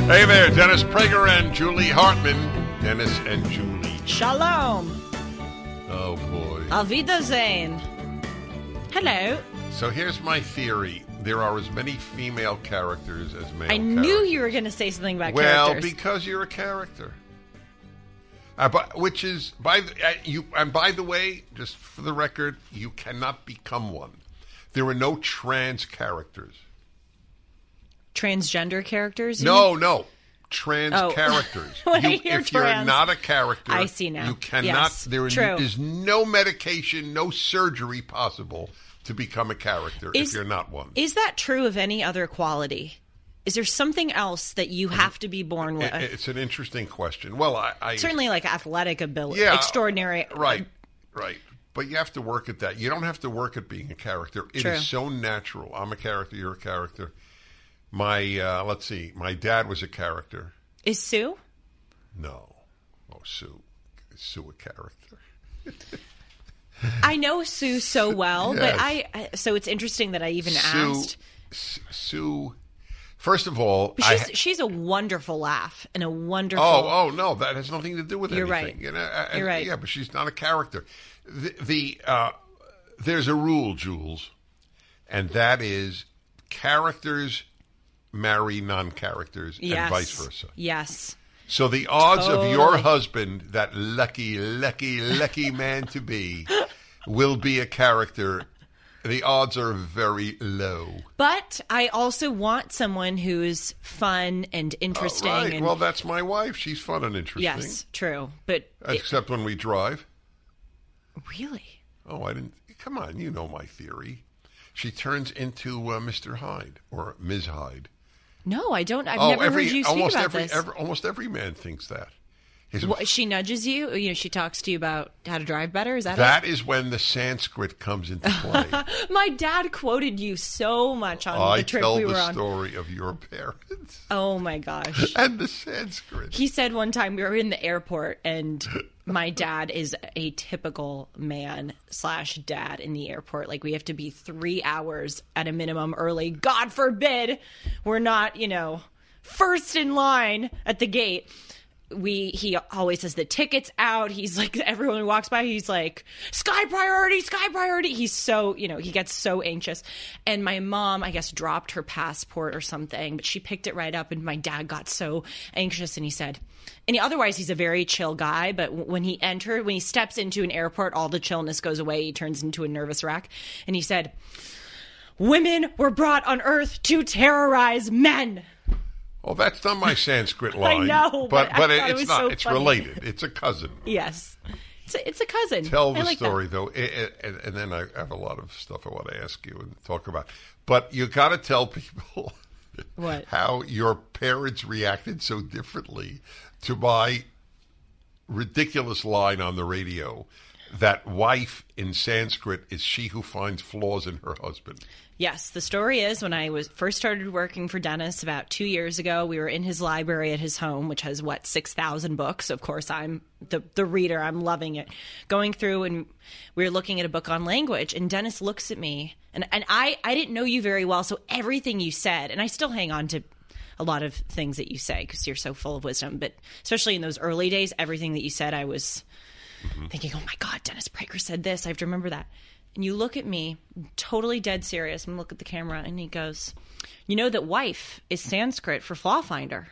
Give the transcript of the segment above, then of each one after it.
Hey there, Dennis Prager and Julie Hartman. Dennis and Julie. Shalom. Oh, boy. Auf Wiedersehen. Hello. So here's my theory. There are as many female characters as male I knew you were going to say something about Well, characters. because you're a character. Which is, by the way, just for the record, you cannot become one. There are no trans characters. Transgender characters? No. Trans characters. If you're not a character, I see now. You cannot. Yes, there true. is no medication, no surgery possible to become a character if you're not one. Is that true of any other quality? Is there something else that you have to be born with? It's an interesting question. Well, I certainly like athletic ability, yeah, extraordinary. Right. But you have to work at that. You don't have to work at being a character. It is so natural. I'm a character. You're a character. Let's see. My dad was a character. Is Sue? No. Oh, Sue. Is Sue a character? I know Sue so well, Yes. but so it's interesting that I even asked. Sue. First of all, she's a wonderful laugh and a wonderful. Oh no, that has nothing to do with You're anything. right. You know, You're right. Yeah, but she's not a character. There's a rule, Jules, and that is characters marry non-characters and vice versa. Yes. So the odds of your husband, that lucky man to be, will be a character. The odds are very low. But I also want someone who's fun and interesting. Right. And, well, that's my wife. She's fun and interesting. yes, true. But except when we drive. Really? Oh, I didn't. Come on, you know my theory. She turns into Mr. Hyde or Ms. Hyde. No, I don't. I've never heard you speak about this. Almost every man thinks that. She nudges you. You know, she talks to you about how to drive better. Is that That is when the Sanskrit comes into play. My dad quoted you so much on the trip we were on. I tell the story of your parents. Oh my gosh! And the Sanskrit. He said one time we were in the airport and my dad is a typical man / dad in the airport. Like we have to be 3 hours at a minimum early. God forbid we're not, first in line at the gate. He always says the ticket's out. He's like, everyone who walks by, he's like, sky priority. He's so, he gets so anxious. And my mom, I guess, dropped her passport or something, but she picked it right up. And my dad got so anxious and he said, otherwise he's a very chill guy, but when he steps into an airport, all the chillness goes away. He turns into a nervous wreck. And he said, women were brought on earth to terrorize men. Oh, that's not my Sanskrit line. I know, but it's not. So it's funny. Related. It's a cousin. Yes, it's a cousin. Tell the story though, and then I have a lot of stuff I want to ask you and talk about. But you got to tell people what how your parents reacted so differently to my ridiculous line on the radio that wife in Sanskrit is she who finds flaws in her husband. Yes, the story is when I first started working for Dennis about 2 years ago, we were in his library at his home, which has, 6,000 books. Of course, I'm the reader. I'm loving it. Going through and we were looking at a book on language, and Dennis looks at me, and I didn't know you very well, so everything you said, and I still hang on to a lot of things that you say because you're so full of wisdom, but especially in those early days, everything that you said, I was thinking, oh my God, Dennis Prager said this. I have to remember that. And you look at me, totally dead serious. I'm look at the camera, and he goes, "You know that wife is Sanskrit for flaw finder."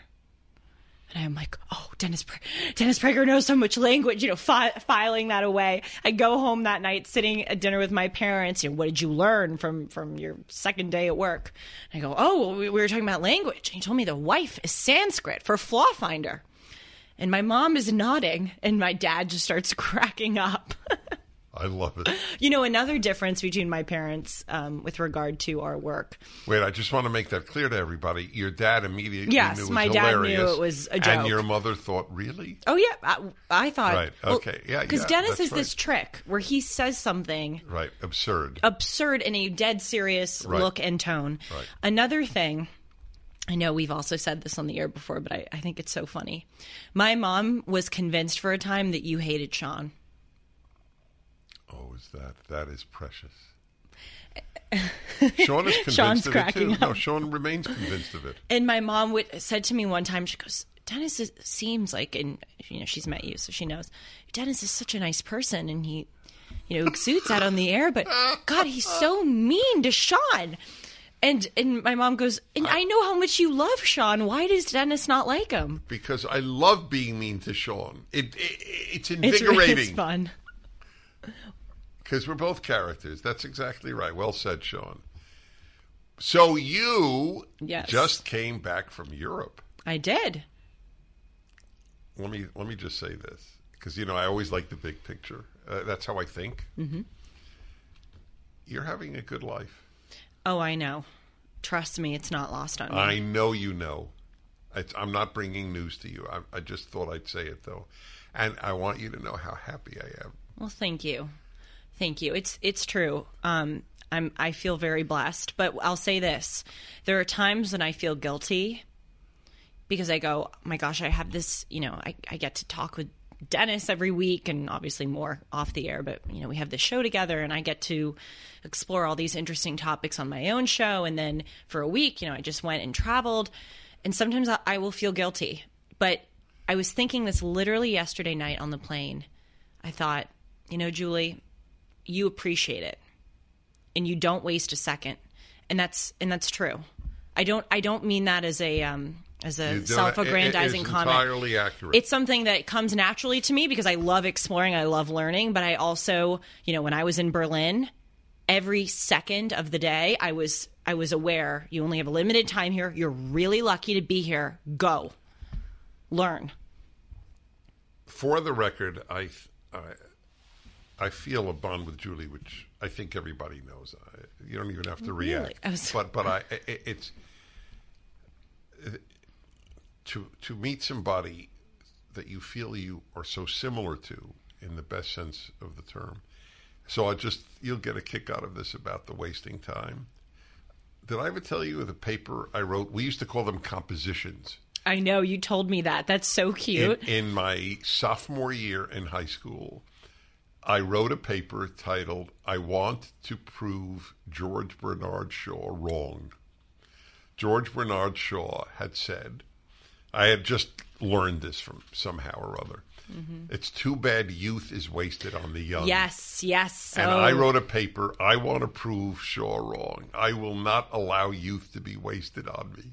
And I'm like, "Oh, Dennis Prager knows so much language." Filing that away. I go home that night, sitting at dinner with my parents. What did you learn from your second day at work? And I go, "Oh, we were talking about language." And he told me the wife is Sanskrit for flaw finder. And my mom is nodding, and my dad just starts cracking up. I love it. Another difference between my parents with regard to our work. Wait, I just want to make that clear to everybody. Your dad immediately knew it was my hilarious. Dad knew it was a joke. And your mother thought, really? Oh, yeah. I thought. Right. Okay. Yeah. Because Dennis has this trick where he says something. Right. Absurd in a dead serious look and tone. Right. Another thing. I know we've also said this on the air before, but I think it's so funny. My mom was convinced for a time that you hated Sean. Oh, is that is precious. Sean is convinced Sean's of it cracking too. No, up. Sean remains convinced of it. And my mom said to me one time, she goes, Dennis seems like, and she's met you, so she knows, Dennis is such a nice person, and he, exudes that on the air, but God, he's so mean to Sean. And my mom goes, and I know how much you love Sean. Why does Dennis not like him? Because I love being mean to Sean. It's invigorating. It's fun. Because we're both characters. That's exactly right. Well said, Sean. So you just came back from Europe. I did. Let me just say this, because I always like the big picture. That's how I think. Mm-hmm. You're having a good life. Oh, I know. Trust me, it's not lost on me. I know you know. I'm not bringing news to you. I just thought I'd say it, though. And I want you to know how happy I am. Well, thank you. Thank you. It's true. I feel very blessed. But I'll say this. There are times when I feel guilty because I go, oh my gosh, I have this, I get to talk with Dennis every week, and obviously more off the air, but we have this show together, and I get to explore all these interesting topics on my own show. And then for a week, I just went and traveled, and sometimes I will feel guilty. But I was thinking this literally yesterday night on the plane. I thought, Julie, you appreciate it, and you don't waste a second, and that's true. I don't mean that as a self-aggrandizing comment. It's entirely accurate. It's something that comes naturally to me because I love exploring, I love learning, but I also, when I was in Berlin, every second of the day, I was aware you only have a limited time here. You're really lucky to be here. Go. Learn. For the record, I feel a bond with Julie, which I think everybody knows. You don't even have to react. But it's to meet somebody that you feel you are so similar to, in the best sense of the term. So you'll get a kick out of this about the wasting time. Did I ever tell you the paper I wrote? We used to call them compositions. I know, you told me that. That's so cute. In my sophomore year in high school, I wrote a paper titled, I Want to Prove George Bernard Shaw Wrong. George Bernard Shaw had said, I had just learned this from somehow or other, it's too bad youth is wasted on the young. Yes. And I wrote a paper, I want to prove Shaw wrong. I will not allow youth to be wasted on me.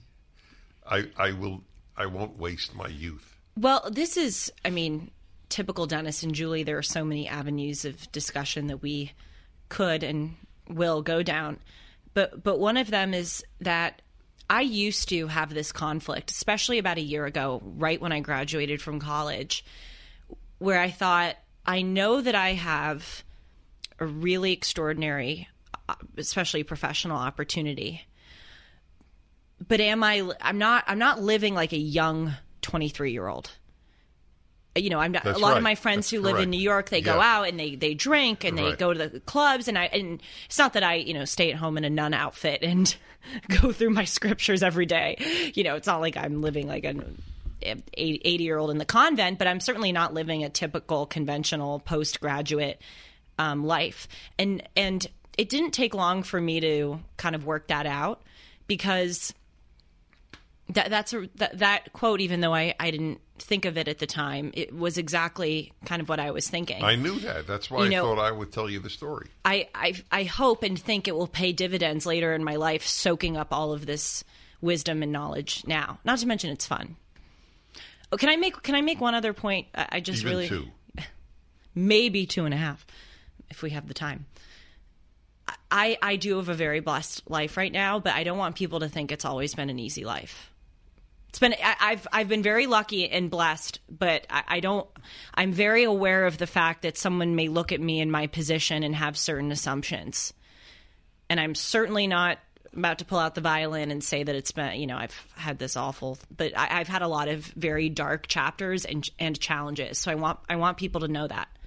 I won't waste my youth. Well, this is, typical Dennis and Julie. There are so many avenues of discussion that we could and will go down. But one of them is that I used to have this conflict, especially about a year ago, right when I graduated from college, where I thought, I know that I have a really extraordinary, especially professional opportunity, but I'm not living like a young 23-year-old. I'm not. That's a lot right. of my friends That's who correct. live in New York, they go out and they drink and they Right. go to the clubs, and it's not that I stay at home in a nun outfit and go through my scriptures every day. It's not like I'm living like an 80-year-old in the convent, but I'm certainly not living a typical conventional postgraduate life. And it didn't take long for me to kind of work that out, because that quote, even though I didn't think of it at the time, it was exactly kind of what I was thinking. I knew that. That's why I thought I would tell you the story. I hope and think it will pay dividends later in my life, soaking up all of this wisdom and knowledge now. Not to mention it's fun. Oh, can I make one other point? I just Even really two. Maybe 2.5 if we have the time. I do have a very blessed life right now, but I don't want people to think it's always been an easy life. I've been very lucky and blessed, but I'm very aware of the fact that someone may look at me in my position and have certain assumptions. And I'm certainly not about to pull out the violin and say that it's been, I've had this awful, but I've had a lot of very dark chapters and challenges. So I want people to know that.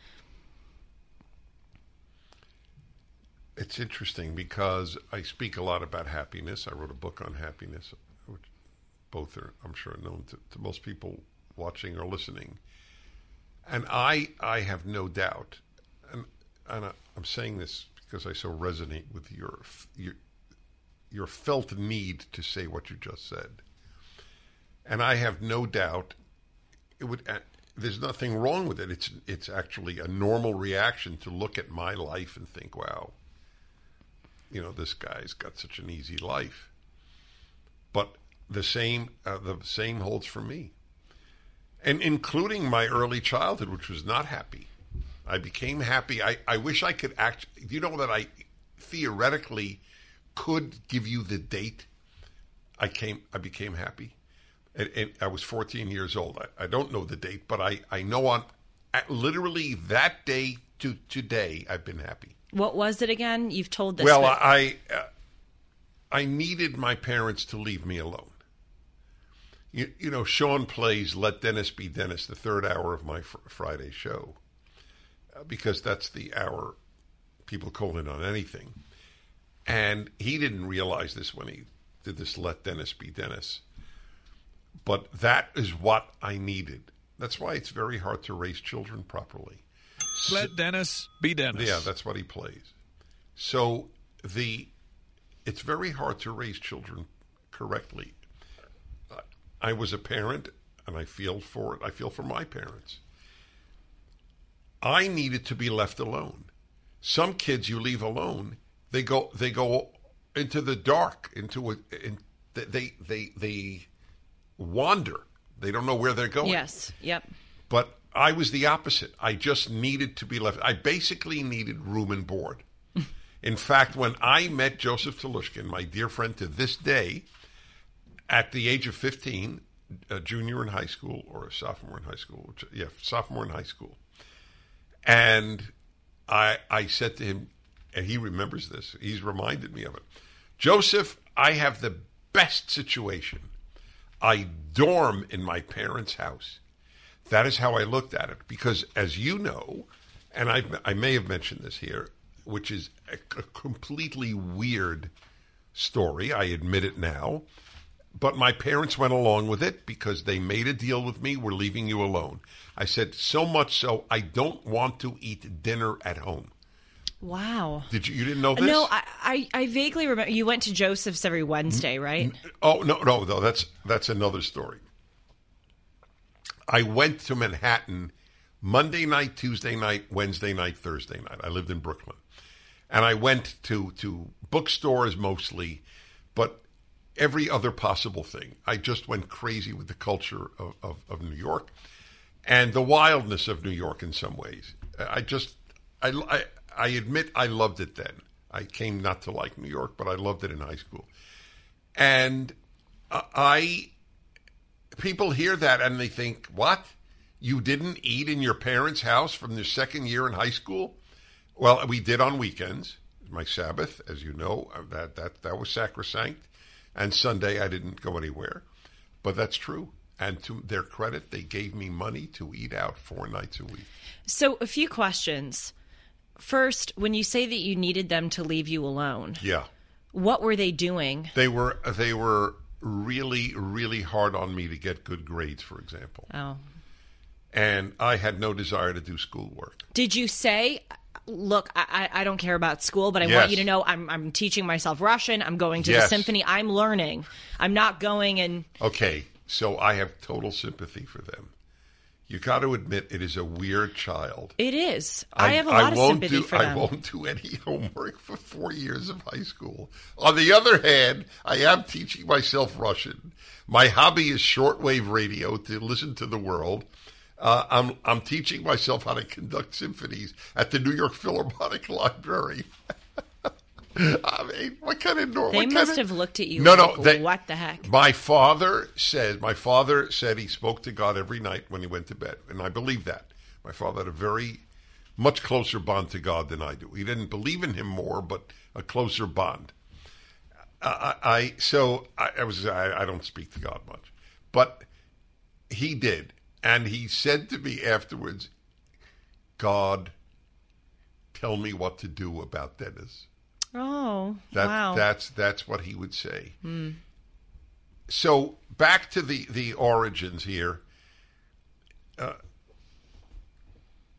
It's interesting because I speak a lot about happiness. I wrote a book on happiness, which both are, I'm sure, known to most people watching or listening. And I have no doubt, and I'm saying this because I so resonate with your felt need to say what you just said. And I have no doubt it would. There's nothing wrong with it. It's actually a normal reaction to look at my life and think, wow, this guy's got such an easy life. But the same holds for me, and including my early childhood, which was not happy. I became happy. I wish I could that I theoretically could give you the date I became happy. And I was 14 years old. I don't know the date, but I know literally that day to today, I've been happy. What was it again? You've told this. Well, I needed my parents to leave me alone. Sean plays Let Dennis Be Dennis, the third hour of my Friday show, because that's the hour people call in on anything. And he didn't realize this when he did this Let Dennis Be Dennis. But that is what I needed. That's why it's very hard to raise children properly. Let Dennis be Dennis. Yeah, that's what he plays. So it's very hard to raise children correctly. I was a parent, and I feel for it. I feel for my parents. I needed to be left alone. Some kids you leave alone, they go into the dark, they wander. They don't know where they're going. Yes. Yep. But I was the opposite. I just needed to be left. I basically needed room and board. In fact, when I met Joseph Telushkin, my dear friend to this day, at the age of 15, a junior in high school or a sophomore in high school, sophomore in high school, and I said to him, and he remembers this, he's reminded me of it, Joseph, I have the best situation. I dorm in my parents' house. That is how I looked at it. Because as you know, and I may have mentioned this here, which is a completely weird story, I admit it now, but my parents went along with it because they made a deal with me, we're leaving you alone. I said, so much so, I don't want to eat dinner at home. Wow. You didn't know this? No, I vaguely remember. You went to Joseph's every Wednesday, right? Oh, no, that's another story. I went to Manhattan Monday night, Tuesday night, Wednesday night, Thursday night. I lived in Brooklyn. And I went to bookstores mostly, but every other possible thing. I just went crazy with the culture of New York and the wildness of New York in some ways. I admit I loved it then. I came not to like New York, but I loved it in high school. And people hear that and they think, what? You didn't eat in your parents' house from the second year in high school? Well, we did on weekends. My Sabbath, as you know, that was sacrosanct. And Sunday I didn't go anywhere. But that's true. And to their credit, they gave me money to eat out 4 nights a week. So a few questions. First, when you say that you needed them to leave you alone, yeah, what were they doing? They were really, really hard on me to get good grades, for example. Oh. And I had no desire to do schoolwork. Did you say, look, I don't care about school, but I want you to know I'm teaching myself Russian. I'm going to the symphony. I'm learning. I'm not going and... Okay, so I have total sympathy for them. You got to admit it is a weird child. It is. I have a lot of sympathy for them. I won't do any homework for 4 years of high school. On the other hand, I am teaching myself Russian. My hobby is shortwave radio to listen to the world. I'm teaching myself how to conduct symphonies at the New York Philharmonic Library. I mean, what kind of normal? They must have looked at you. What the heck? My father said he spoke to God every night when he went to bed, and I believe that. My father had a very much closer bond to God than I do. He didn't believe in him more, but a closer bond. I don't speak to God much, but he did, and he said to me afterwards, "God, tell me what to do about Dennis." Oh, wow. That's what he would say. Mm. So back to the origins here.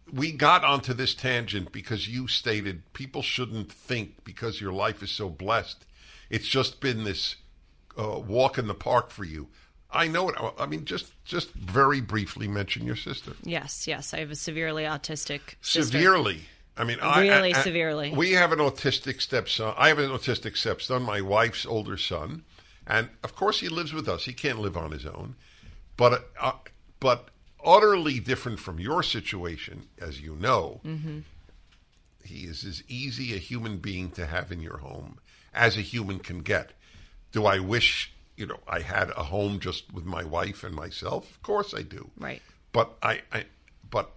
we got onto this tangent because you stated people shouldn't think because your life is so blessed. It's just been this walk in the park for you. I know it. I mean, just very briefly mention your sister. Yes. I have a severely autistic sister. Severely. I mean, really severely. We have an autistic stepson. I have an autistic stepson, my wife's older son. And, of course, he lives with us. He can't live on his own. But utterly different from your situation, as you know. Mm-hmm. He is as easy a human being to have in your home as a human can get. Do I wish, I had a home just with my wife and myself? Of course I do. Right. But but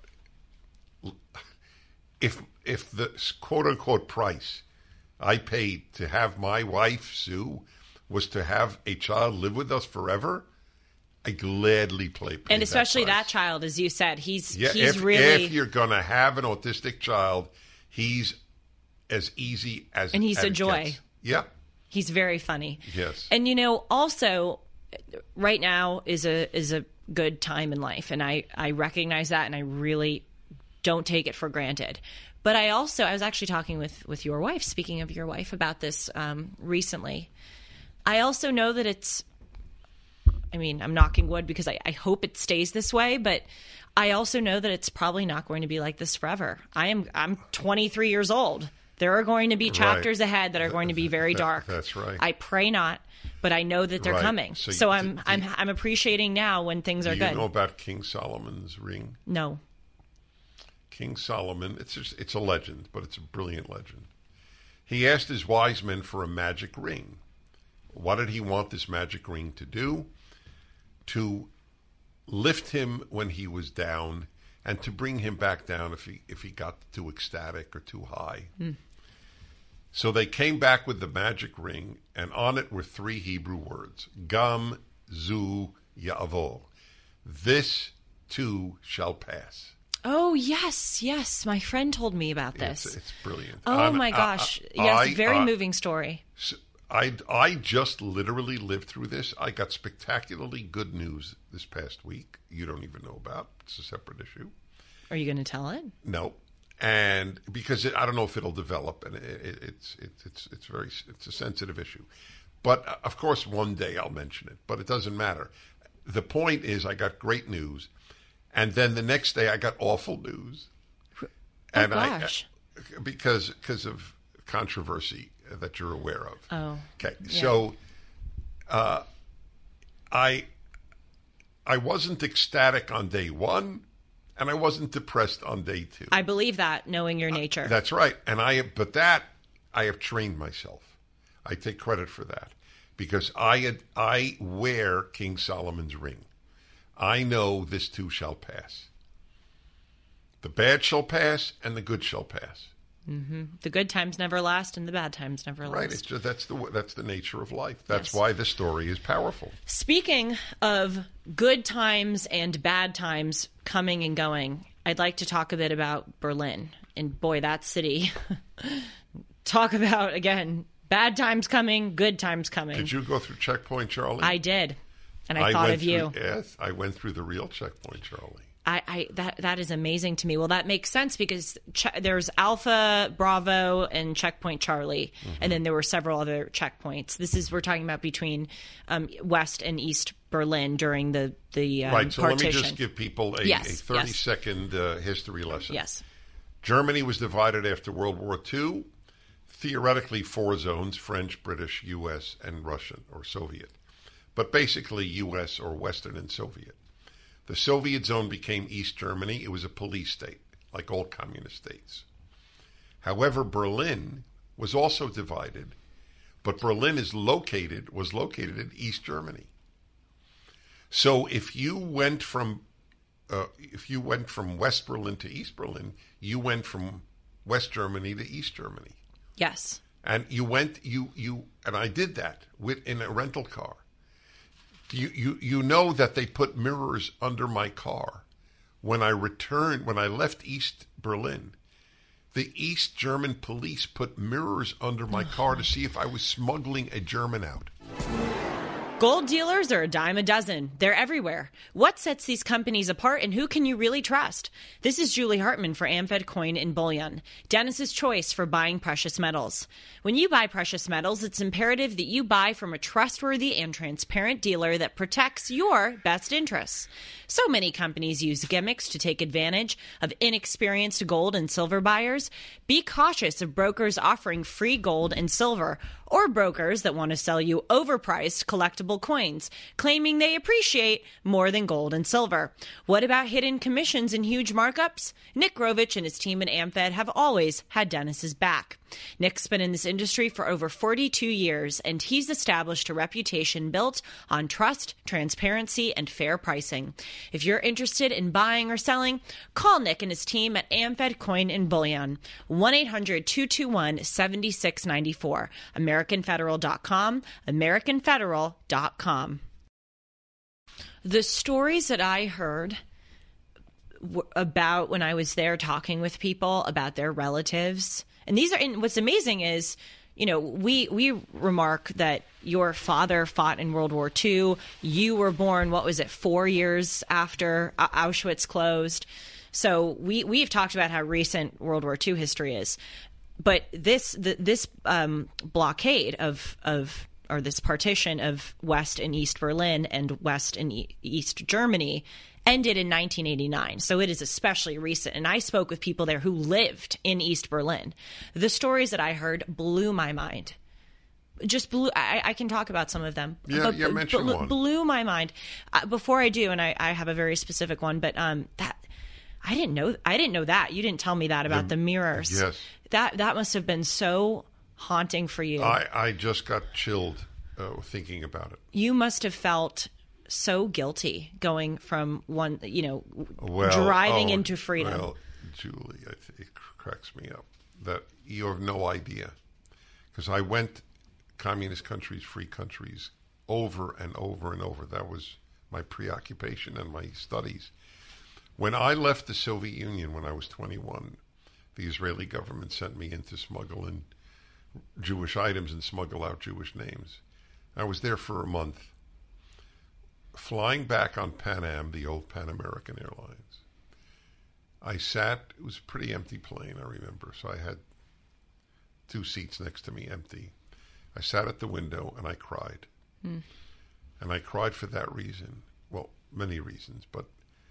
if the quote unquote price I paid to have my wife Sue was to have a child live with us forever, I gladly pay. And especially that child, as you said, he's if you're gonna have an autistic child, he's as easy as and he's as a joy. Gets. Yeah. He's very funny. Yes. And also right now is a good time in life, and I recognize that, and I really don't take it for granted. But I was actually talking with your wife, speaking of your wife, about this recently. I also know that I'm knocking wood because I hope it stays this way, but I also know that it's probably not going to be like this forever. I'm 23 years old. There are going to be chapters ahead that are going to be very dark. That's right. I pray not, but I know that they're coming. So I'm appreciating now when things are good. Do you know about King Solomon's ring? No. King Solomon, it's a legend, but it's a brilliant legend. He asked his wise men for a magic ring. What did he want this magic ring to do? To lift him when he was down and to bring him back down if he got too ecstatic or too high. So they came back with the magic ring, and on it were 3 Hebrew words: Gam Zu Ya'avor. This too shall pass. Oh, yes. My friend told me about this. It's brilliant. Oh, my gosh. Yes, very moving story. So I just literally lived through this. I got spectacularly good news this past week. You don't even know about. It's a separate issue. Are you going to tell it? No. And because I don't know if it'll develop, and it's a sensitive issue. But, of course, one day I'll mention it. But it doesn't matter. The point is I got great news. And then the next day, I got awful news, gosh! Because of controversy that you're aware of. Oh, okay. Yeah. So, I wasn't ecstatic on day 1, and I wasn't depressed on day 2. I believe that, knowing your nature. That's right, and I have trained myself. I take credit for that because I wear King Solomon's ring. I know this too shall pass. The bad shall pass, and the good shall pass. Mm-hmm. The good times never last, and the bad times never last. Right. It's just, that's the nature of life. That's why the story is powerful. Speaking of good times and bad times coming and going, I'd like to talk a bit about Berlin. And boy, that city. Talk about, again, bad times coming, good times coming. Did you go through Checkpoint Charlie? I did. And I thought of you. Yes, I went through the real Checkpoint Charlie. That is amazing to me. Well, that makes sense because there's Alpha, Bravo, and Checkpoint Charlie, and then there were several other checkpoints. We're talking about between West and East Berlin during the right. So partition. Let me just give people a 30-second history lesson. Yes. Germany was divided after World War II. Theoretically, 4 zones: French, British, U.S., and Russian or Soviet. But basically U.S. or Western and Soviet. The Soviet zone became East Germany. It was a police state, like all communist states. However, Berlin was also divided, but Berlin was located in East Germany. So if you went from West Berlin to East Berlin, you went from West Germany to East Germany. Yes. And and I did that in a rental car. You know that they put mirrors under my car when I left East Berlin. The East German police put mirrors under my car to see if I was smuggling a German out. Gold dealers are a dime a dozen. They're everywhere. What sets these companies apart, and who can you really trust? This is Julie Hartman for AmFed Coin and Bullion, Dennis's choice for buying precious metals. When you buy precious metals, it's imperative that you buy from a trustworthy and transparent dealer that protects your best interests. So many companies use gimmicks to take advantage of inexperienced gold and silver buyers. Be cautious of brokers offering free gold and silver, or brokers that want to sell you overpriced collectible coins, claiming they appreciate more than gold and silver. What about hidden commissions and huge markups? Nick Grovich and his team at AmFed have always had Dennis's back. Nick's been in this industry for over 42 years, and he's established a reputation built on trust, transparency, and fair pricing. If you're interested in buying or selling, call Nick and his team at AmFed Coin and Bullion, 1-800-221-7694, AmericanFederal.com, AmericanFederal.com. The stories that I heard about when I was there talking with people about their relatives, and these are, and what's amazing is, you know, we remark that your father fought in World War II. You were born, 4 years after Auschwitz closed. So we've talked about how recent World War II history is. But this blockade or this partition of West and East Berlin and West and East Germany ended in 1989. So it is especially recent. And I spoke with people there who lived in East Berlin. The stories that I heard blew my mind. Just blew. I can talk about some of them. Yeah, mention one. Blew my mind. Before I do, and I have a very specific one, but that I didn't know that. You didn't tell me that about the mirrors. Yes. That must have been so haunting for you. I just got chilled thinking about it. You must have felt so guilty going from driving into freedom. Well, Julie, it cracks me up that you have no idea. Because I went communist countries, free countries, over and over and over. That was my preoccupation and my studies. When I left the Soviet Union when I was 21, the Israeli government sent me in to smuggle in Jewish items and smuggle out Jewish names. I was there for a month. Flying back on Pan Am, the old Pan American Airlines, I sat, it was a pretty empty plane, I remember, so I had 2 seats next to me empty. I sat at the window and I cried. And I cried for that reason. Well, many reasons, but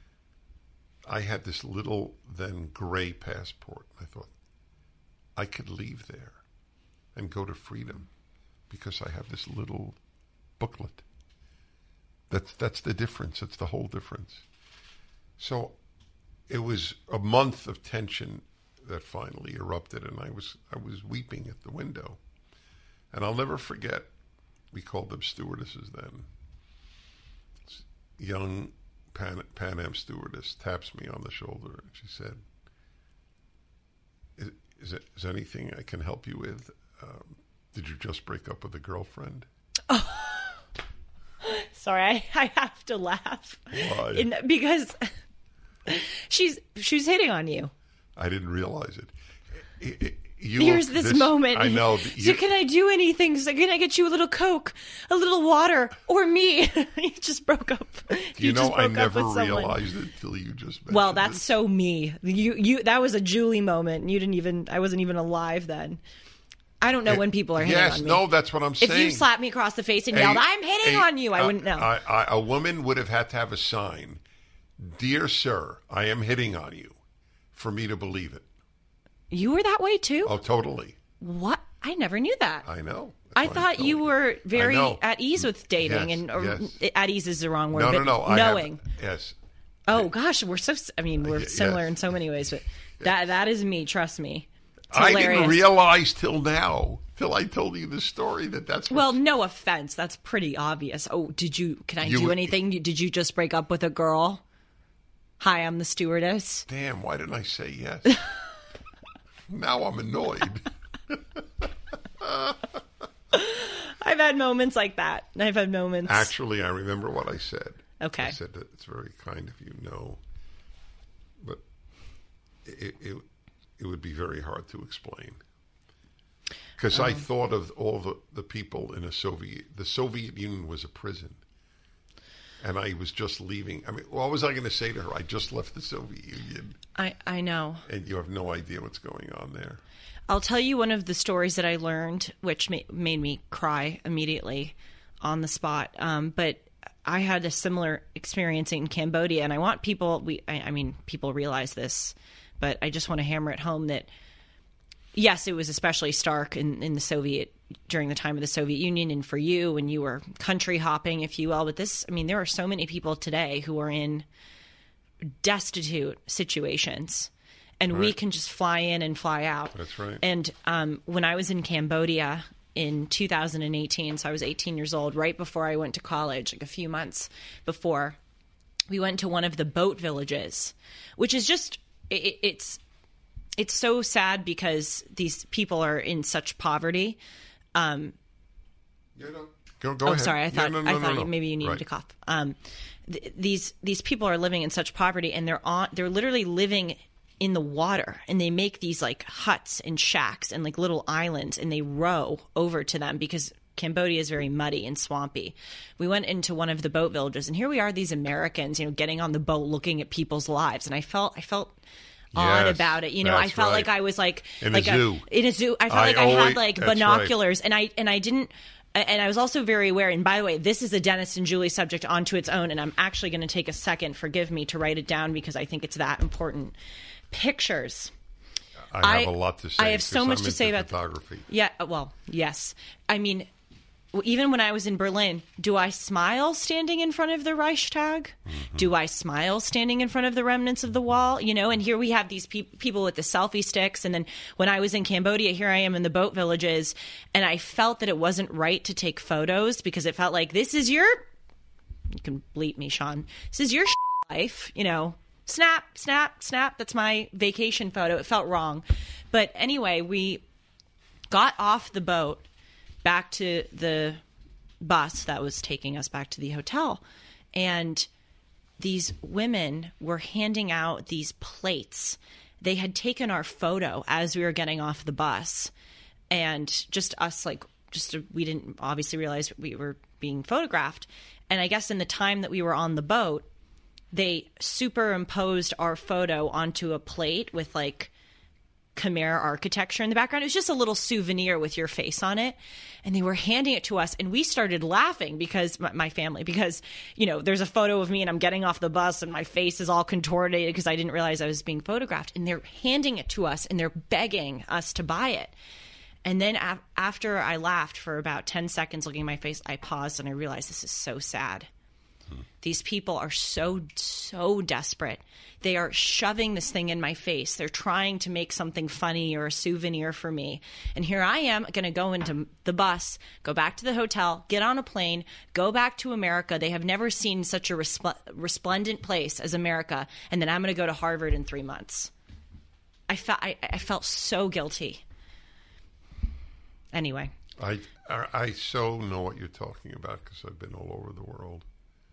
I had this little, then gray passport. I thought, I could leave there and go to freedom because I have this little booklet. That's the difference. It's the whole difference. So it was a month of tension that finally erupted, and I was weeping at the window. And I'll never forget, we called them stewardesses then. Young Pan Am stewardess taps me on the shoulder, and she said, "Is there anything I can help you with? Did you just break up with a girlfriend?" Oh. Sorry, I have to laugh. Why? Because she's hitting on you. I didn't realize it. Here's this moment. I know. So can I do anything? So can I get you a little Coke, a little water, or me? You just broke up. I never realized it until you just mentioned Well, that's it. so me. You that was a Julie moment. I wasn't even alive then. I don't know when people are hitting on me. Yes, no, that's what I'm saying. If you slapped me across the face and yelled, "I'm hitting on you," I wouldn't know. A woman would have had to have a sign, "Dear sir, I am hitting on you," for me to believe it. You were that way too? Oh, totally. What? I never knew that. I know. I thought you were very at ease with dating, yes. At ease is the wrong word. No. Knowing. Yes. Oh gosh, we're similar in so many ways, but that is me. Trust me. I didn't realize till I told you the story that's. Well, no offense, that's pretty obvious. Oh, can I do anything? Did you just break up with a girl? Hi, I'm the stewardess. Damn, why didn't I say yes? Now I'm annoyed. I've had moments like that. I've had moments. Actually, I remember what I said. Okay. I said that it's very kind of you, but it would be very hard to explain. Because I thought of all the people in the Soviet Union was a prison. And I was just leaving. I mean, what was I going to say to her? I just left the Soviet Union. I know. And you have no idea what's going on there. I'll tell you one of the stories that I learned, which made me cry immediately on the spot. But I had a similar experience in Cambodia, and I want people, people realize this, but I just want to hammer it home that, yes, it was especially stark in during the time of the Soviet Union and for you when you were country hopping, if you will. But there are so many people today who are in destitute situations, and we can just fly in and fly out. That's right. And when I was in Cambodia in 2018, so I was 18 years old, right before I went to college, like a few months before, we went to one of the boat villages, which is just, it's so sad because these people are in such poverty. Go ahead. Oh, sorry. I thought no. maybe you needed to cough. These people are living in such poverty, and they're literally living in the water, and they make these like huts and shacks and like little islands, and they row over to them because Cambodia is very muddy and swampy. We went into one of the boat villages, and here we are, these Americans, getting on the boat, looking at people's lives, and I felt odd about it. I felt like I was like in a zoo. In a zoo. I felt like I had like binoculars, right. and I didn't. And I was also very aware. And by the way, this is a Dennis and Julie subject onto its own. And I'm actually going to take a second, forgive me, to write it down because I think it's that important. Pictures. I have a lot to say. I have so much to say about photography. Yeah. Well, yes. I mean, even when I was in Berlin, do I smile standing in front of the Reichstag? Mm-hmm. Do I smile standing in front of the remnants of the wall? And here we have these people with the selfie sticks. And then when I was in Cambodia, here I am in the boat villages. And I felt that it wasn't right to take photos because it felt like this is you can bleep me, Sean. This is your life, Snap, snap, snap. That's my vacation photo. It felt wrong. But anyway, we got off the boat back to the bus that was taking us back to the hotel. And these women were handing out these plates. They had taken our photo as we were getting off the bus. And just us, we didn't obviously realize we were being photographed. And I guess in the time that we were on the boat, they superimposed our photo onto a plate with like Khmer architecture in the background. It was just a little souvenir with your face on it. And they were handing it to us. And we started laughing because my family, because, there's a photo of me and I'm getting off the bus and my face is all contorted because I didn't realize I was being photographed. And they're handing it to us and they're begging us to buy it. And then after I laughed for about 10 seconds looking at my face, I paused and I realized this is so sad. These people are so, so desperate. They are shoving this thing in my face. They're trying to make something funny or a souvenir for me. And here I am going to go into the bus, go back to the hotel, get on a plane, go back to America. They have never seen such a resplendent place as America. And then I'm going to go to Harvard in 3 months. I felt so guilty. Anyway. I so know what you're talking about because I've been all over the world.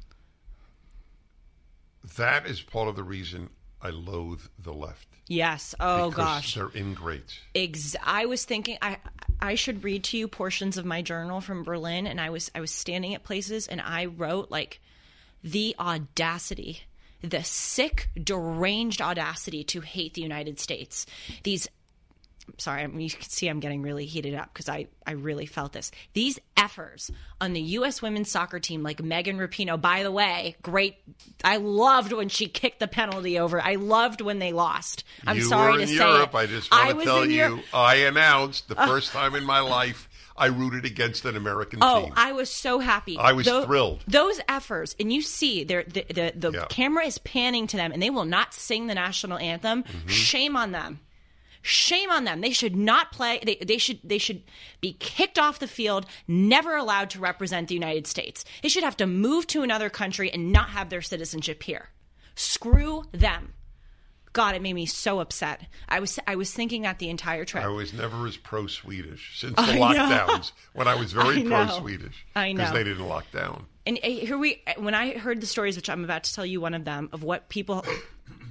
That is part of the reason I loathe the left. Yes. Oh, because gosh. They're ingrates. I was thinking I should read to you portions of my journal from Berlin, and I was standing at places, and I wrote like the audacity, the sick, deranged audacity to hate the United States. Sorry, you can see I'm getting really heated up because I really felt this. These effers on the U.S. women's soccer team, like Megan Rapinoe, by the way, great. I loved when she kicked the penalty over. I loved when they lost. I'm sorry to say Europe. it. I just want to tell you, I announced the first time in my life I rooted against an American team. Oh, I was so happy. I was thrilled. Those effers, and you see the camera is panning to them, and they will not sing the national anthem. Mm-hmm. Shame on them. Shame on them. They should not play. They should be kicked off the field, never allowed to represent the United States. They should have to move to another country and not have their citizenship here. Screw them. God, it made me so upset. I was thinking that the entire trip. I was never as pro-Swedish since the lockdowns when I was very pro-Swedish. I know. Because they didn't lock down. And when I heard the stories, which I'm about to tell you one of them, of what people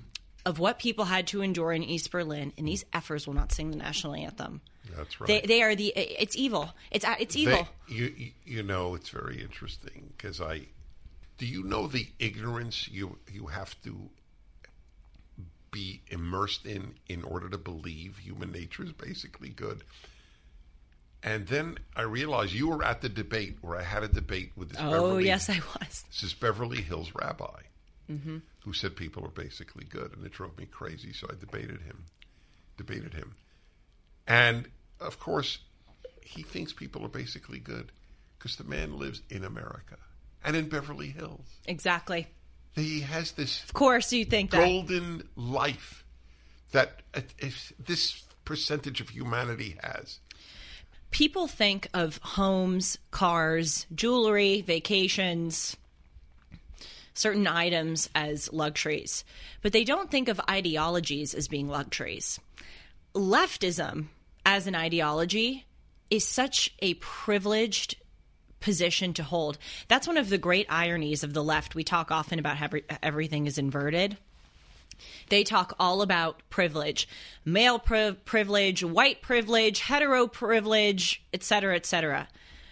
of what people had to endure in East Berlin, and these effers will not sing the national anthem. That's right. They are the. It's evil. It's evil. You know, it's very interesting because do you know the ignorance you have to be immersed in order to believe human nature is basically good? And then I realized you were at the debate where I had a debate with this. Yes, I was. This is Beverly Hills rabbi who said people are basically good, and it drove me crazy. So I debated him, and of course, he thinks people are basically good because the man lives in America and in Beverly Hills. Exactly. He has this. Of course, you think that golden life that this percentage of humanity has. People think of homes, cars, jewelry, vacations, certain items as luxuries, but they don't think of ideologies as being luxuries. Leftism as an ideology is such a privileged position to hold. That's one of the great ironies of the left. We talk often about how everything is inverted. They talk all about privilege, male privilege, white privilege, hetero privilege, et cetera, et cetera.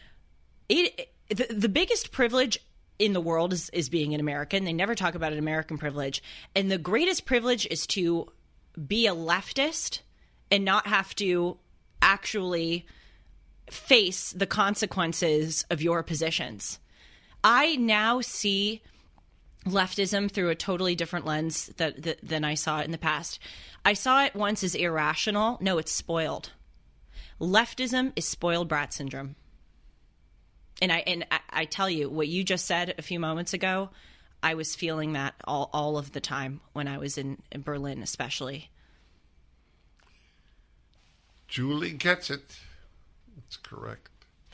The biggest privilege in the world is being an American. They never talk about an American privilege. And the greatest privilege is to be a leftist and not have to actually face the consequences of your positions. I now see leftism through a totally different lens than I saw it in the past. I saw it once as irrational. No, it's spoiled. Leftism is spoiled brat syndrome. And I tell you, what you just said a few moments ago, I was feeling that all of the time when I was in Berlin, especially. Julie gets it. That's correct.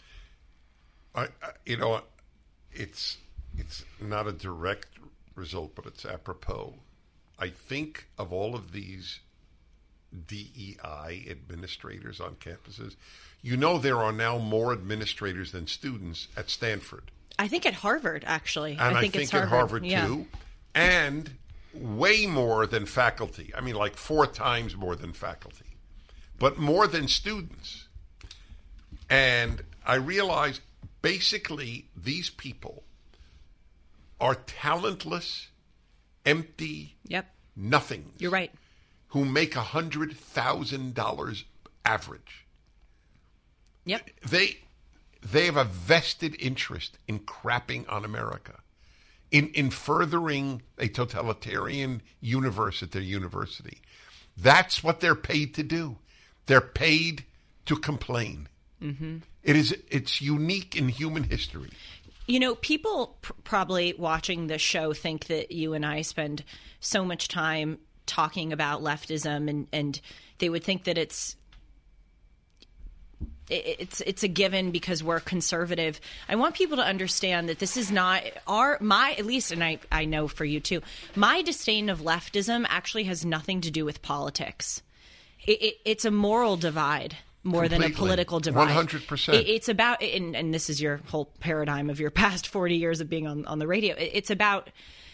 It's not a direct result, but it's apropos. I think of all of these DEI administrators on campuses. You know, there are now more administrators than students at Stanford. I think at Harvard, actually. And I think it's at Harvard, yeah. too. And way more than faculty. I mean, like 4 times more than faculty. But more than students. And I realized basically these people are talentless, empty, nothings. You're right. Who make $100,000 average. Yep. They have a vested interest in crapping on America, in furthering a totalitarian universe at their university. That's what they're paid to do. They're paid to complain. Mm-hmm. It's unique in human history. You know, people probably watching this show think that you and I spend so much time talking about leftism, and they would think that it's a given because we're conservative. I want people to understand that this is not at least, and I know for you too, my disdain of leftism actually has nothing to do with politics. It's a moral divide more Completely. Than a political divide. 100%. It's about, and this is your whole paradigm of your past 40 years of being on the radio. It's about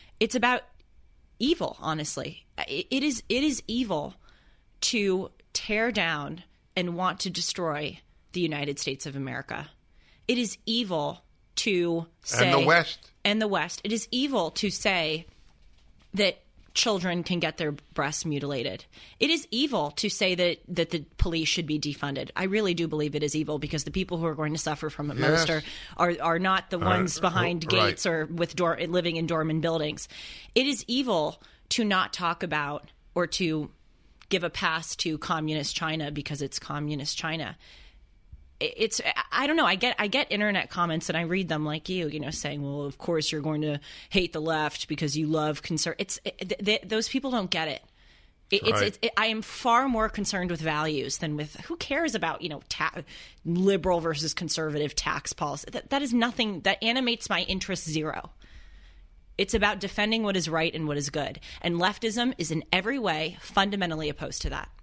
evil, honestly. It is evil to tear down and want to destroy the United States of America. It is evil to say... And the West. And the West. It is evil to say that children can get their breasts mutilated. It is evil to say that the police should be defunded. I really do believe it is evil because the people who are going to suffer from it most are not the ones behind gates or living in dormant buildings. It is evil to not talk about or to give a pass to communist China because it's communist China. I don't know. I get internet comments and I read them like you saying, well, of course you're going to hate the left because you love those people don't get it. I am far more concerned with values than with who cares about, liberal versus conservative tax policy. That is nothing that animates my interest zero. It's about defending what is right and what is good. And leftism is in every way fundamentally opposed to that.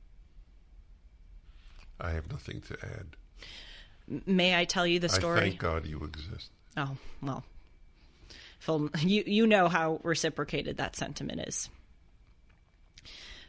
I have nothing to add. May I tell you the story? I thank God you exist. Oh, well. Phil, you know how reciprocated that sentiment is.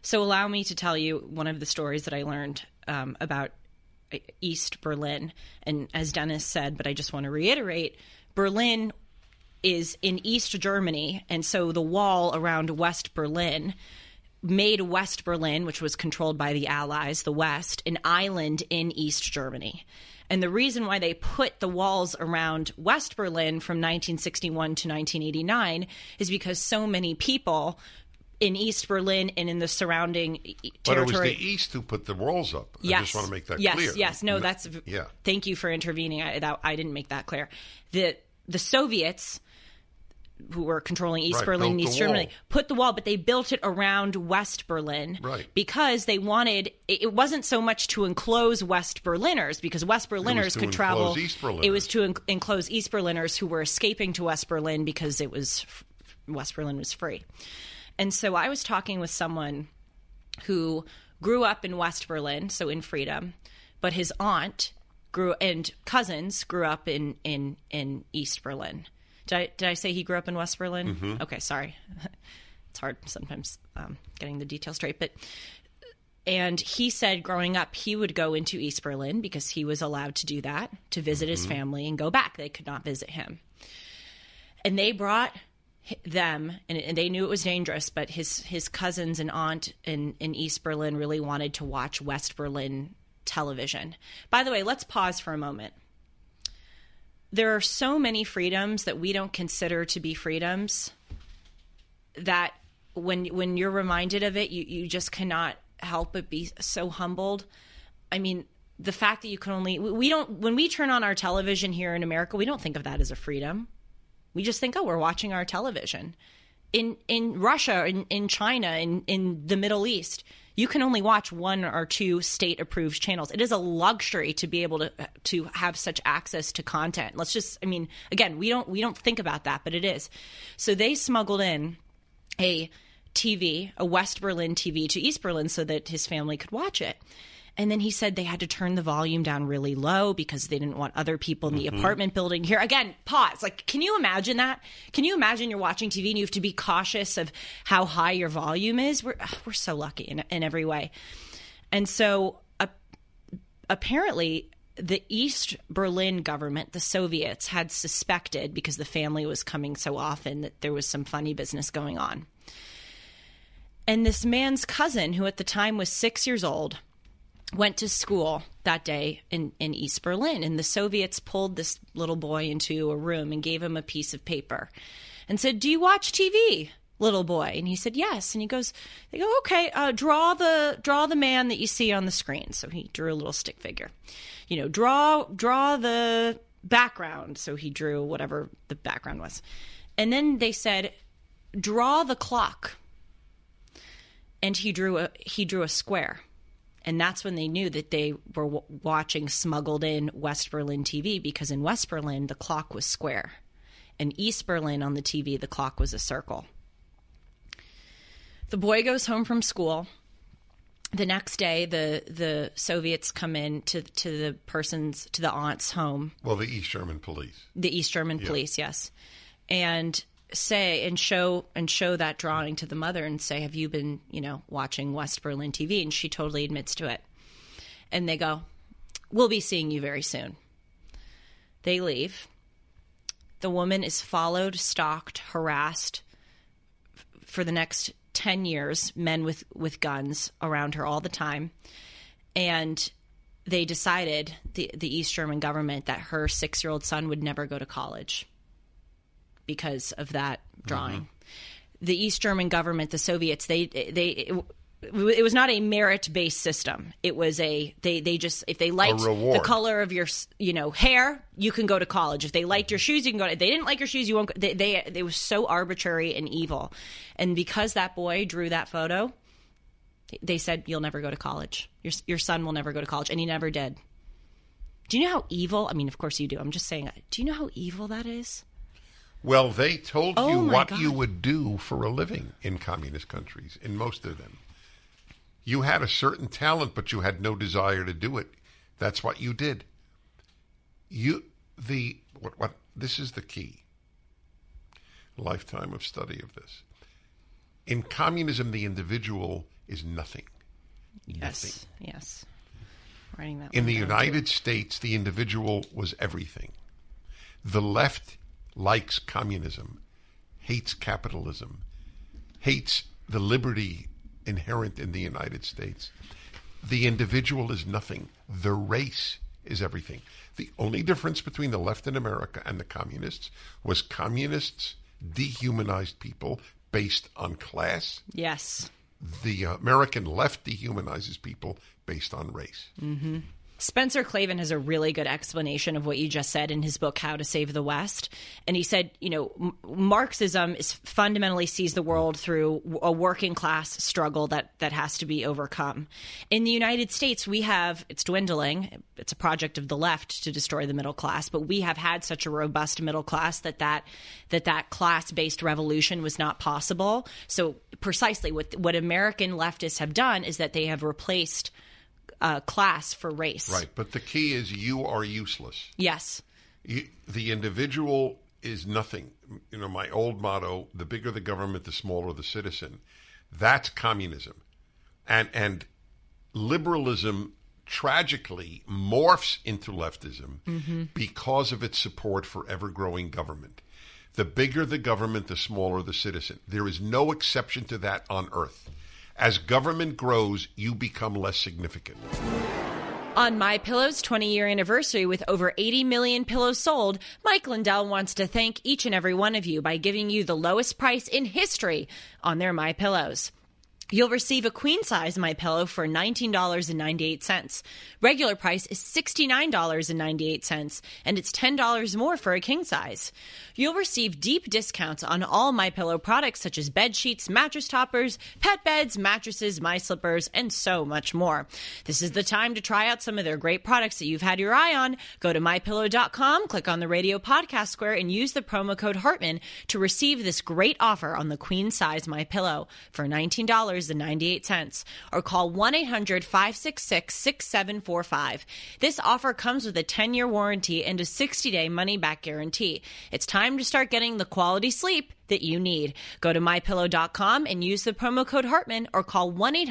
So allow me to tell you one of the stories that I learned about East Berlin. And as Dennis said, but I just want to reiterate, Berlin is in East Germany. And so the wall around West Berlin made West Berlin, which was controlled by the Allies, the West, an island in East Germany. And the reason why they put the walls around West Berlin from 1961 to 1989 is because so many people in East Berlin and in the surrounding territory. But it was the East who put the walls up. Yes. I just want to make that clear. Yes. No, that's. Yeah. Thank you for intervening. I didn't make that clear. The Soviets, who were controlling East Berlin and East Germany, put the wall, but they built it around West Berlin because they wanted, it wasn't so much to enclose West Berliners, because West Berliners could travel. It was to enclose East Berliners who were escaping to West Berlin because West Berlin was free. And so I was talking with someone who grew up in West Berlin, so in freedom, but his aunt and cousins grew up in East Berlin. Did I say he grew up in West Berlin? Mm-hmm. Okay, sorry. It's hard sometimes getting the details straight. And he said growing up, he would go into East Berlin because he was allowed to do that, to visit his family and go back. They could not visit him. And they brought them, and they knew it was dangerous, but his cousins and aunt in East Berlin really wanted to watch West Berlin television. By the way, let's pause for a moment. There are so many freedoms that we don't consider to be freedoms that when you're reminded of it, you just cannot help but be so humbled. I mean, the fact that you can when we turn on our television here in America, we don't think of that as a freedom. We just think, oh, we're watching our television. In Russia, in China, in the Middle East, you can only watch one or two state-approved channels. It is a luxury to be able to have such access to content. Again, we don't think about that, but it is. So they smuggled in a TV, a West Berlin TV, to East Berlin so that his family could watch it. And then he said they had to turn the volume down really low because they didn't want other people in the apartment building here. Again, pause. Like, can you imagine that? Can you imagine you're watching TV and you have to be cautious of how high your volume is? We're so lucky in every way. And so apparently the East Berlin government, the Soviets, had suspected, because the family was coming so often, that there was some funny business going on. And this man's cousin, who at the time was 6 years old, went to school that day in East Berlin, and the Soviets pulled this little boy into a room and gave him a piece of paper and said, "Do you watch TV, little boy?" And he said, "Yes." And they go, "Okay, draw the man that you see on the screen." So he drew a little stick figure. Draw the background. So he drew whatever the background was. And then they said, "Draw the clock." And he drew a square. And that's when they knew that they were watching smuggled in West Berlin TV, because in West Berlin, the clock was square. In East Berlin, on the TV, the clock was a circle. The boy goes home from school. The next day, the Soviets come in to the aunt's home. Well, the East German police. The East German police, yes. And show that drawing to the mother and say, "Have you been, watching West Berlin TV?" And she totally admits to it. And they go, "We'll be seeing you very soon." They leave. The woman is followed, stalked, harassed for the next 10 years, men with guns around her all the time. And they decided, the East German government, that her 6-year-old son would never go to college because of that drawing. Mm-hmm. The East German government, the Soviets, it was not a merit-based system. It was they just, if they liked the color of your hair, you can go to college. If they liked your shoes, you can go. If they didn't like your shoes, you won't. They was so arbitrary and evil. And because that boy drew that photo, they said, "You'll never go to college. Your son will never go to college," and he never did. Do you know how evil? I mean, of course you do. I'm just saying. Do you know how evil that is? Well, they told you what you would do for a living in communist countries, in most of them. You had a certain talent, but you had no desire to do it. That's what you did. This is the key. A lifetime of study of this. In communism, the individual is nothing. Nothing. Yes. Writing that In the one down, United States, the individual was everything. The left likes communism, hates capitalism, hates the liberty inherent in the United States. The individual is nothing. The race is everything. The only difference between the left in America and the communists was communists dehumanized people based on class. Yes. The American left dehumanizes people based on race. Mm-hmm. Spencer Klavan has a really good explanation of what you just said in his book, How to Save the West. And he said, Marxism fundamentally sees the world through a working class struggle that has to be overcome. In the United States, it's dwindling. It's a project of the left to destroy the middle class, but we have had such a robust middle class that class-based revolution was not possible. So precisely what American leftists have done is that they have replaced class for race. Right, but the key is you are useless. Yes. The individual is nothing. My old motto, the bigger the government, the smaller the citizen. That's communism. And liberalism tragically morphs into leftism because of its support for ever-growing government. The bigger the government, the smaller the citizen. There is no exception to that on earth. As government grows, you become less significant. On MyPillow's 20-year anniversary with over 80 million pillows sold, Mike Lindell wants to thank each and every one of you by giving you the lowest price in history on their MyPillows. You'll receive a queen-size MyPillow for $19.98. Regular price is $69.98, and it's $10 more for a king size. You'll receive deep discounts on all MyPillow products such as bed sheets, mattress toppers, pet beds, mattresses, my slippers, and so much more. This is the time to try out some of their great products that you've had your eye on. Go to MyPillow.com, click on the radio podcast square, and use the promo code Hartman to receive this great offer on the queen-size MyPillow for $19.98, or call 1-800-566-6745. This offer comes with a 10-year warranty and a 60-day money-back guarantee. It's time to start getting the quality sleep that you need. Go to MyPillow.com and use the promo code Hartman, or call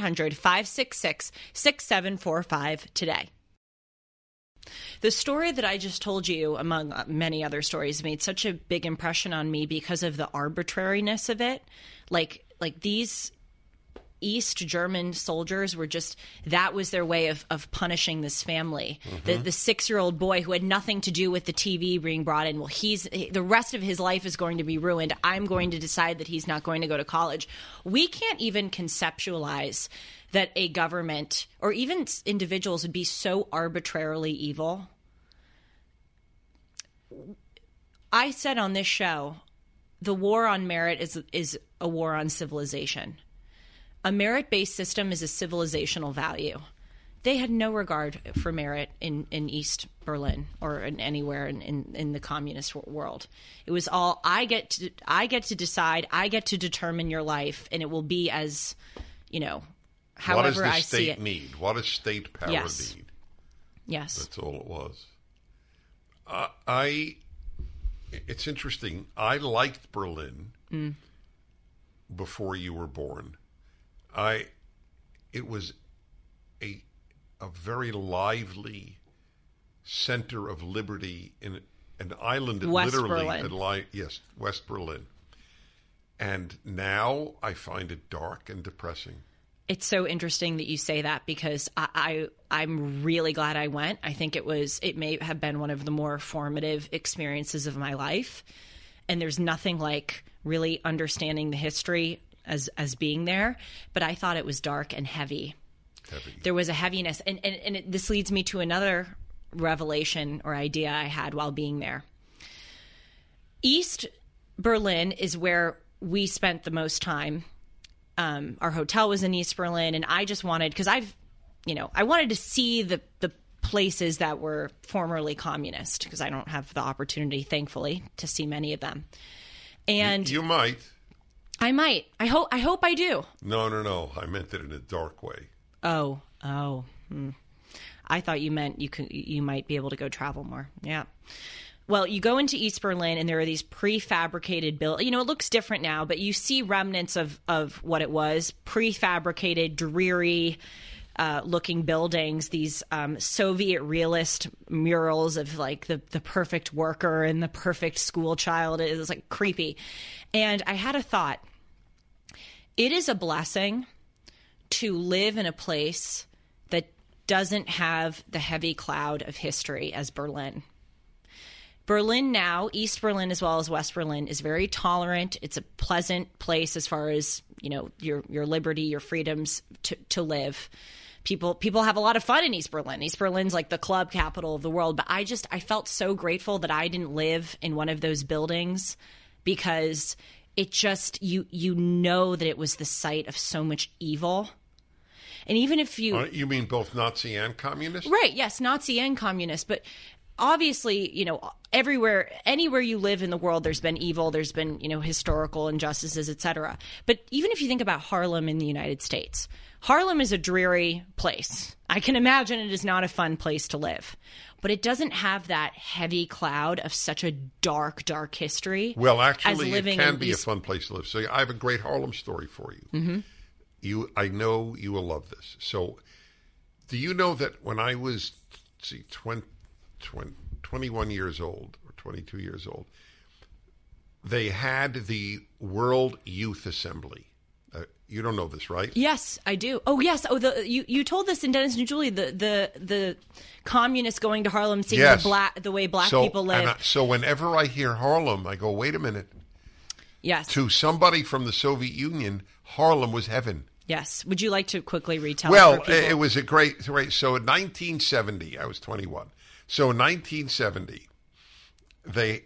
1-800-566-6745 today. The story that I just told you, among many other stories, made such a big impression on me because of the arbitrariness of it. Like these East German soldiers were that was their way of punishing this family. The 6-year-old boy who had nothing to do with the TV being brought in. Well, the rest of his life is going to be ruined. I'm going to decide that he's not going to go to college. We can't even conceptualize that a government or even individuals would be so arbitrarily evil. I said on this show, the war on merit is a war on civilization. A merit-based system is a civilizational value. They had no regard for merit in East Berlin or anywhere in the communist world. It was all, I get to decide, I get to determine your life, and it will be as, however I see it. What does the state need? What does state power need? Yes. That's all it was. It's interesting. I liked Berlin before you were born. It was a very lively center of liberty in an island that West literally Berlin. West Berlin. And now I find it dark and depressing. It's so interesting that you say that because I'm really glad I went. I think it may have been one of the more formative experiences of my life. And there's nothing like really understanding the history as being there, but I thought it was dark and heavy. There was a heaviness, and this leads me to another revelation or idea I had while being there. East Berlin is where we spent the most time. Our hotel was in East Berlin, and I just wanted, because I wanted to see the places that were formerly communist, because I don't have the opportunity, thankfully, to see many of them. And you might. I might. I hope I do. No. I meant it in a dark way. Oh. I thought you meant you might be able to go travel more. Yeah. Well, you go into East Berlin and there are these prefabricated buildings. It looks different now, but you see remnants of what it was, prefabricated, dreary looking buildings, these Soviet realist murals of like the perfect worker and the perfect school child. It was like creepy. And I had a thought. It is a blessing to live in a place that doesn't have the heavy cloud of history as Berlin. Berlin now, East Berlin as well as West Berlin, is very tolerant. It's a pleasant place as far as, your liberty, your freedoms to live. People have a lot of fun in East Berlin. East Berlin's like the club capital of the world. But I felt so grateful that I didn't live in one of those buildings, because it just, you know that it was the site of so much evil. And even if you mean both Nazi and communist? Right, yes, Nazi and communist. But obviously, anywhere you live in the world, there's been evil, there's been, historical injustices, etc. But even if you think about Harlem in the United States, Harlem is a dreary place. I can imagine it is not a fun place to live. But it doesn't have that heavy cloud of such a dark, dark history. Well, actually, it can be a fun place to live. So I have a great Harlem story for you. Mm-hmm. I know you will love this. So do you know that when I was 21 years old or 22 years old, they had the World Youth Assembly. You don't know this, right? Yes, I do. Oh, yes. Oh, you told this in Dennis and Julie, the communists going to Harlem, seeing yes. the way black people live. So whenever I hear Harlem, I go, wait a minute. Yes. To somebody from the Soviet Union, Harlem was heaven. Yes. Would you like to quickly retell? Well, it was a great. So in 1970, I was 21. So in 1970, they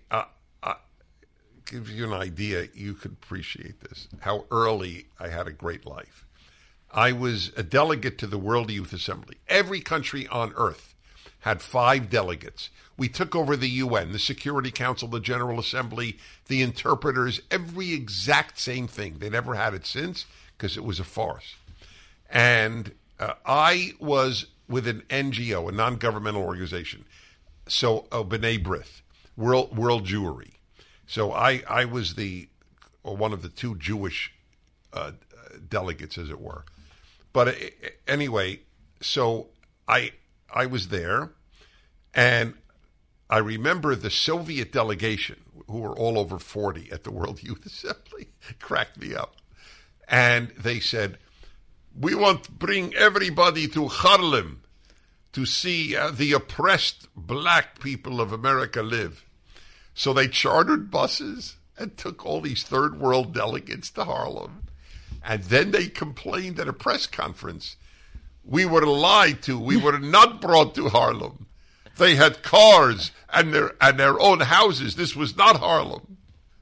give you an idea. You could appreciate this. How early I had a great life. I was a delegate to the World Youth Assembly. Every country on earth had 5 delegates. We took over the UN, the Security Council, the General Assembly, the interpreters, every exact same thing. They never had it since, because it was a farce. And I was with an NGO, a non-governmental organization, so B'nai B'rith, World Jewry. So I was one of the 2 Jewish delegates, as it were. But anyway, so I was there, and I remember the Soviet delegation, who were all over 40 at the World Youth Assembly, cracked me up. And they said, we want to bring everybody to Harlem to see the oppressed black people of America live. So they chartered buses and took all these third world delegates to Harlem. And then they complained at a press conference. We were lied to. We were not brought to Harlem. They had cars and their own houses. This was not Harlem.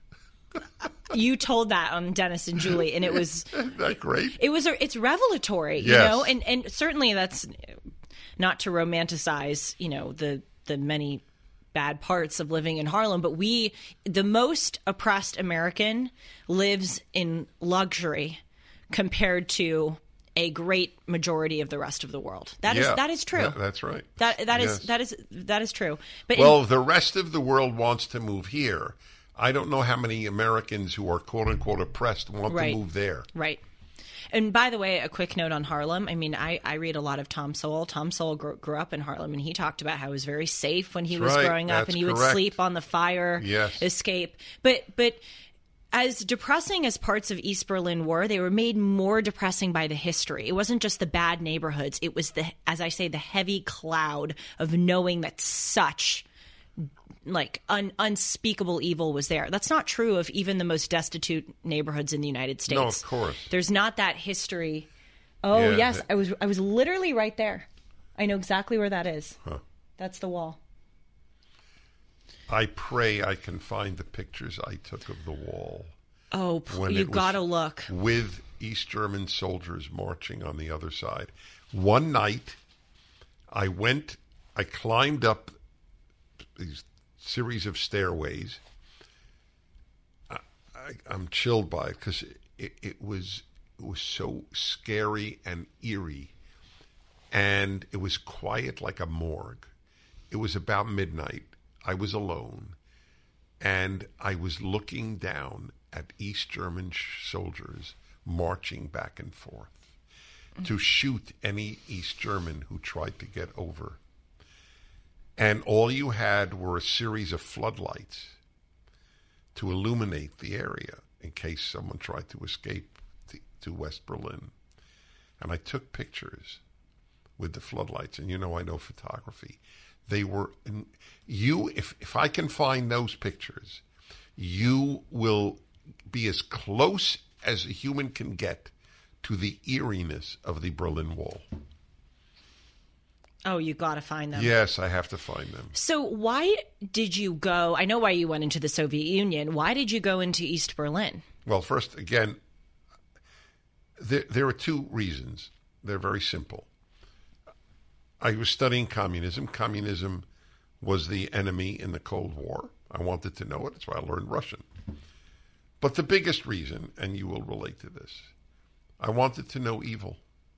You told that on Dennis and Julie, and it was Isn't that great? It's revelatory, yes. and certainly that's not to romanticize, the many bad parts of living in Harlem, but the most oppressed American lives in luxury compared to a great majority of the rest of the world. That is true. Yeah, that's right. That is true. But the rest of the world wants to move here. I don't know how many Americans who are quote unquote oppressed want to move there. Right. And by the way, a quick note on Harlem. I mean, I read a lot of Tom Sowell. Tom Sowell grew up in Harlem, and he talked about how it was very safe when he was growing up, and he would sleep on the fire escape. But as depressing as parts of East Berlin were, they were made more depressing by the history. It wasn't just the bad neighborhoods. It was as I say, the heavy cloud of knowing that such unspeakable evil was there. That's not true of even the most destitute neighborhoods in the United States. No, of course. There's not that history. Oh, yes. I was literally right there. I know exactly where that is. Huh. That's the wall. I pray I can find the pictures I took of the wall. Oh, you got to look. With East German soldiers marching on the other side. One night, I climbed up these series of stairways. I'm chilled by it because it was so scary and eerie, and it was quiet like a morgue. It was about midnight. I was alone, and I was looking down at East German soldiers marching back and forth to shoot any East German who tried to get over. And all you had were a series of floodlights to illuminate the area in case someone tried to escape to West Berlin. And I took pictures with the floodlights, and I know photography. They were, if I can find those pictures, you will be as close as a human can get to the eeriness of the Berlin Wall. Oh, you got to find them. Yes, I have to find them. So why did you go? I know why you went into the Soviet Union. Why did you go into East Berlin? Well, first, again, there are two reasons. They're very simple. I was studying communism. Communism was the enemy in the Cold War. I wanted to know it. That's why I learned Russian. But the biggest reason, and you will relate to this, I wanted to know evil.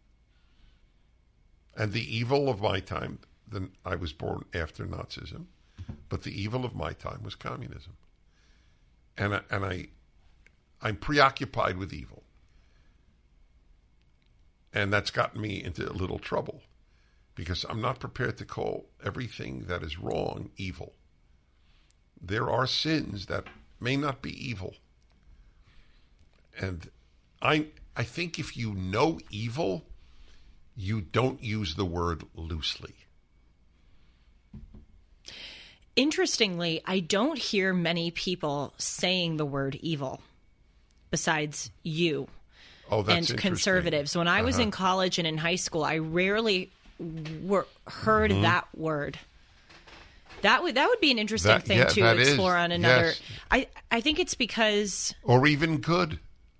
And the evil of my time, then I was born after Nazism, but the evil of my time was communism. And I'm preoccupied with evil. And that's gotten me into a little trouble because I'm not prepared to call everything that is wrong evil. There are sins that may not be evil. And I think if you know evil, you don't use the word loosely. Interestingly, I don't hear many people saying the word evil besides you. Oh, that's and conservatives. When I was in college and in high school, I rarely heard that word. That would be an interesting thing to explore on another. Yes. I think it's because... Or even good.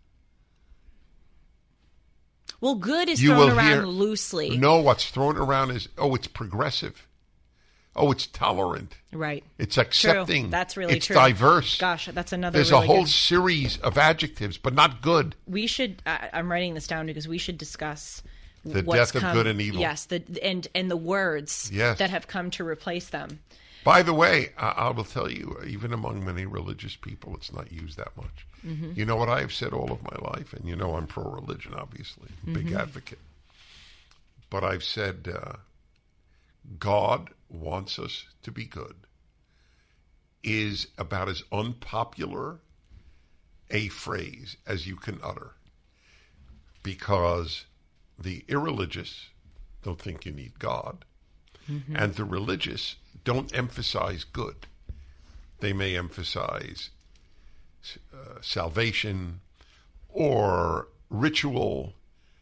Well, good is thrown around loosely. No, what's thrown around is, it's progressive. Oh, it's tolerant. Right. It's accepting. True. That's really true. It's diverse. Gosh, that's another There's really a whole series of adjectives, but not good. We should, I'm writing this down because we should discuss the death of good and evil. Yes, and the words that have come to replace them. By the way, I will tell you, even among many religious people, it's not used that much. Mm-hmm. You know what I have said all of my life? And I'm pro-religion, obviously. Big advocate. But I've said, God wants us to be good is about as unpopular a phrase as you can utter. Because the irreligious don't think you need God. Mm-hmm. And the religious don't emphasize good. They may emphasize salvation or ritual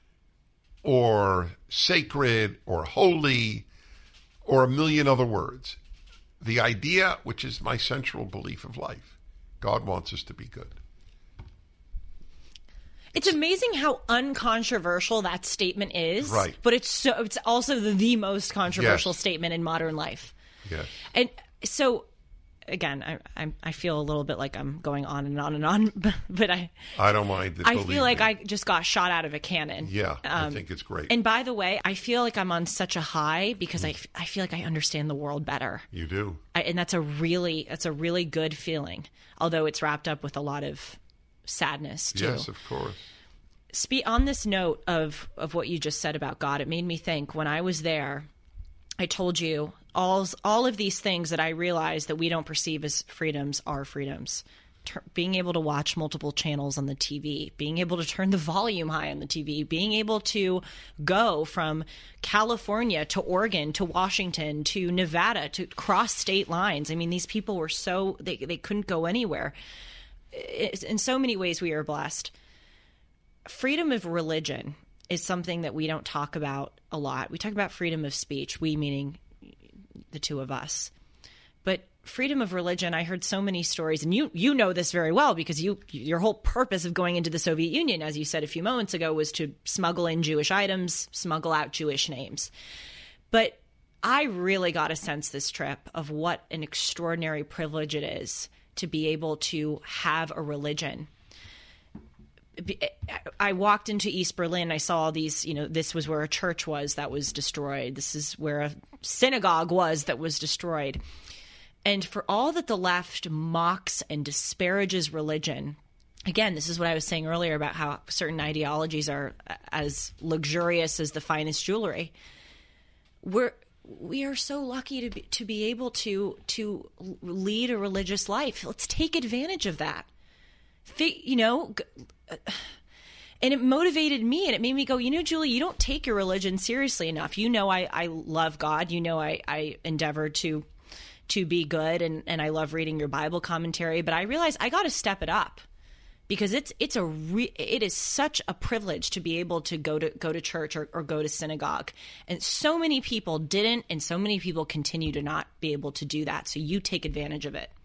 or sacred or holy or a million other words. The idea, which is my central belief of life, God wants us to be good. It's amazing how uncontroversial that statement is. Right. But it's also the most controversial statement in modern life. Yes. And so, again, I feel a little bit like I'm going on and on and on, but I don't mind. I feel like I just got shot out of a cannon. Yeah, I think it's great. And by the way, I feel like I'm on such a high because I feel like I understand the world better. You do. And that's a really good feeling, although it's wrapped up with a lot of sadness too. Yes, of course. On this note of what you just said about God, it made me think when I was there, I told you all of these things that I realized that we don't perceive as freedoms are freedoms. Being able to watch multiple channels on the TV, being able to turn the volume high on the TV, being able to go from California to Oregon to Washington to Nevada to cross state lines. I mean, these people were they couldn't go anywhere. In so many ways, we are blessed. Freedom of religion is something that we don't talk about a lot. We talk about freedom of speech, we meaning the two of us. But freedom of religion, I heard so many stories, and you know this very well because your whole purpose of going into the Soviet Union, as you said a few moments ago, was to smuggle in Jewish items, smuggle out Jewish names. But I really got a sense this trip of what an extraordinary privilege it is to be able to have a religion. I walked into East Berlin. I saw these, this was where a church was that was destroyed. This is where a synagogue was that was destroyed. And for all that the left mocks and disparages religion, again, this is what I was saying earlier about how certain ideologies are as luxurious as the finest jewelry. We are so lucky to be able to lead a religious life. Let's take advantage of that. And it motivated me, and it made me go, Julie, you don't take your religion seriously enough. I love God. I endeavor to be good, and I love reading your Bible commentary. But I realized I got to step it up, because it is such a privilege to be able to go to church or go to synagogue. And so many people didn't, and so many people continue to not be able to do that. So you take advantage of it.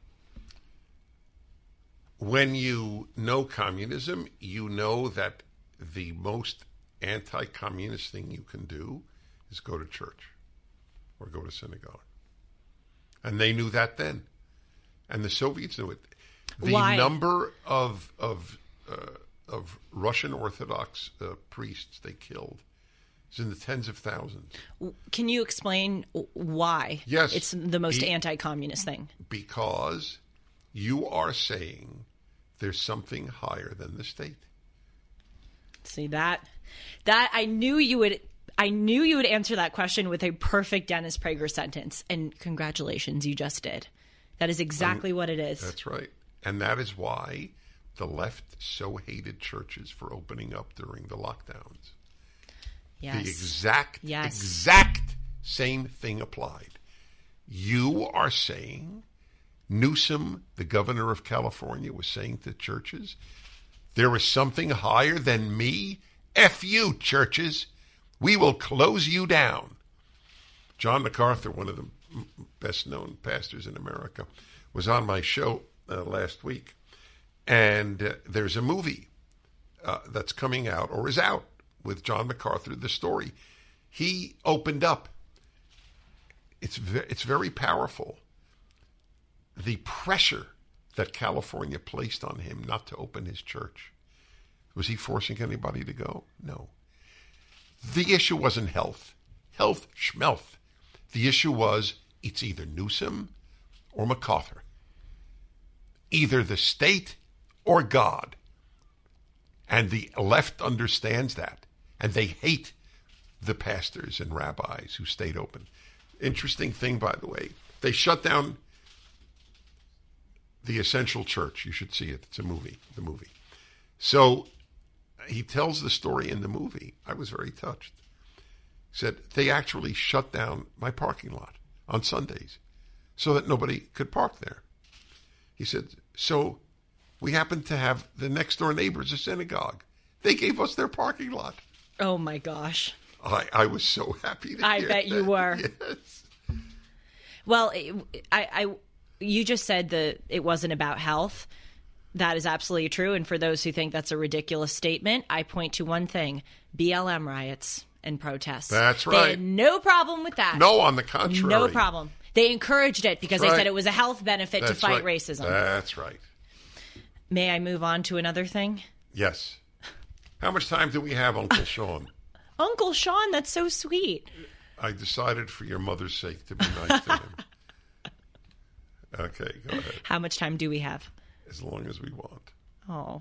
When you know communism, you know that the most anti-communist thing you can do is go to church or go to synagogue. And they knew that then. And the Soviets knew it. Why? The number of Russian Orthodox priests they killed is in the tens of thousands. Can you explain why? Yes. It's the most anti-communist thing? Because you are saying there's something higher than the state. See, that I knew you would answer that question with a perfect Dennis Prager sentence, and congratulations, you just did. That is exactly what it is. That's right. And that is why the left so hated churches for opening up during the lockdowns. Yes. The exact same thing applied. You are saying, Newsom, the governor of California, was saying to churches, there is something higher than me. F you, churches. We will close you down. John MacArthur, one of the best-known pastors in America, was on my show last week. And there's a movie that's coming out, or is out, with John MacArthur, the story. He opened up. It's very powerful. The pressure that California placed on him not to open his church. Was he forcing anybody to go? No. The issue wasn't health. Health, schmelth. The issue was it's either Newsom or MacArthur. Either the state or God. And the left understands that. And they hate the pastors and rabbis who stayed open. Interesting thing, by the way. They shut down The Essential Church. You should see it. It's a movie, the movie. So he tells the story in the movie. I was very touched. He said, they actually shut down my parking lot on Sundays so that nobody could park there. He said, so we happened to have the next door neighbors a synagogue. They gave us their parking lot. Oh, my gosh. I was so happy to hear bet that. you were. Yes. Well, you just said that it wasn't about health. That is absolutely true. And for those who think that's a ridiculous statement, I point to one thing: BLM riots and protests. That's right. They had no problem with that. No, on the contrary. No problem. They encouraged it because they said it was a health benefit to fight right. racism. That's right. May I move on to another thing? Yes. How much time do we have, Uncle Sean? Uncle Sean, that's so sweet. I decided for your mother's sake to be nice to him. Okay, go ahead. How much time do we have? As long as we want. Oh.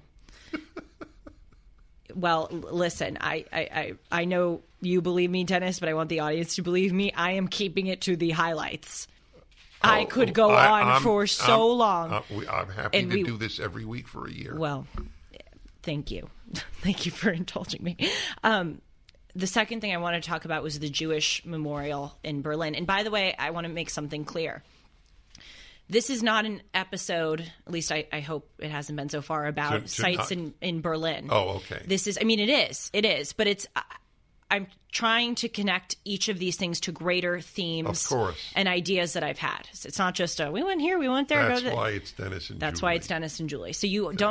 Well, listen, I know you believe me, Dennis, but I want the audience to believe me. I am keeping it to the highlights. I could go on for so long. I'm happy to do this every week for a year. Well, thank you. Thank you for indulging me. The second thing I want to talk about was the Jewish memorial in Berlin. And by the way, I want to make something clear. This is not an episode, at least I hope it hasn't been so far, about sites in Berlin. Oh, okay. This is, I mean, it is, but I'm trying to connect each of these things to greater themes, of course, and ideas that I've had. It's not just we went here, we went there. That's why it's Dennis and Julie. That's why it's Dennis and Julie. So you don't,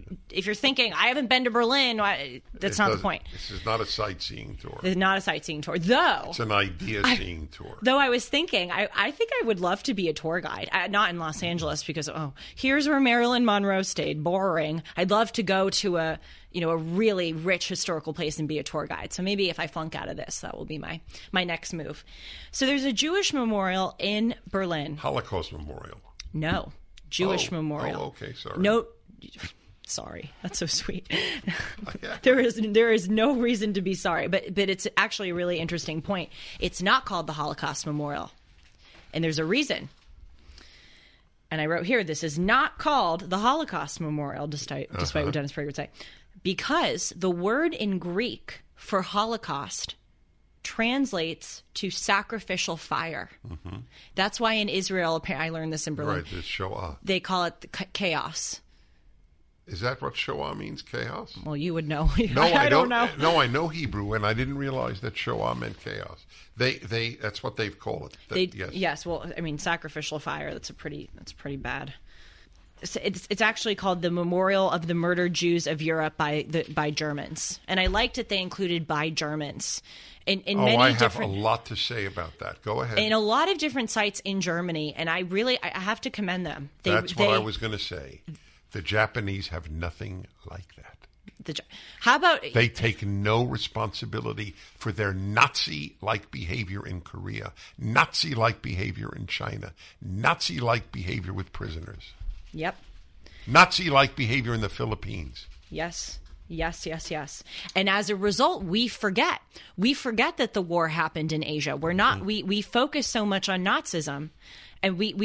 if you're thinking I haven't been to Berlin, that's not the point. This is not a sightseeing tour. It's not a sightseeing tour, though. It's an idea-seeing tour. Though I was thinking, I think I would love to be a tour guide, not in Los Angeles because here's where Marilyn Monroe stayed. Boring. I'd love to go to a really rich historical place and be a tour guide. So maybe if I flunk out of this, that will be my next move. So there's a Jewish memorial in Berlin. Holocaust Memorial. No, Jewish memorial. Oh, okay, sorry. No, sorry. That's so sweet. There is no reason to be sorry, but it's actually a really interesting point. It's not called the Holocaust Memorial, and there's a reason. And I wrote here, this is not called the Holocaust Memorial, despite what Dennis Prager would say. Because the word in Greek for Holocaust translates to sacrificial fire. Mm-hmm. That's why in Israel, I learned this in Berlin. Right, it's Shoah. They call it chaos. Is that what Shoah means, chaos? Well, you would know. No, I don't know. No, I know Hebrew, and I didn't realize that Shoah meant chaos. They that's what they've called it. Yes. Well, I mean, sacrificial fire. That's pretty bad. It's actually called the Memorial of the Murdered Jews of Europe by Germans, and I liked that they included by Germans. I have a lot to say about that. Go ahead. In a lot of different sites in Germany, and I have to commend them. That's what I was going to say. The Japanese have nothing like that. How about... They take no responsibility for their Nazi-like behavior in Korea, Nazi-like behavior in China, Nazi-like behavior with prisoners. Yep. Nazi-like behavior in the Philippines. Yes. And as a result, we forget that the war happened in Asia. We're not, we focus so much on Nazism, and we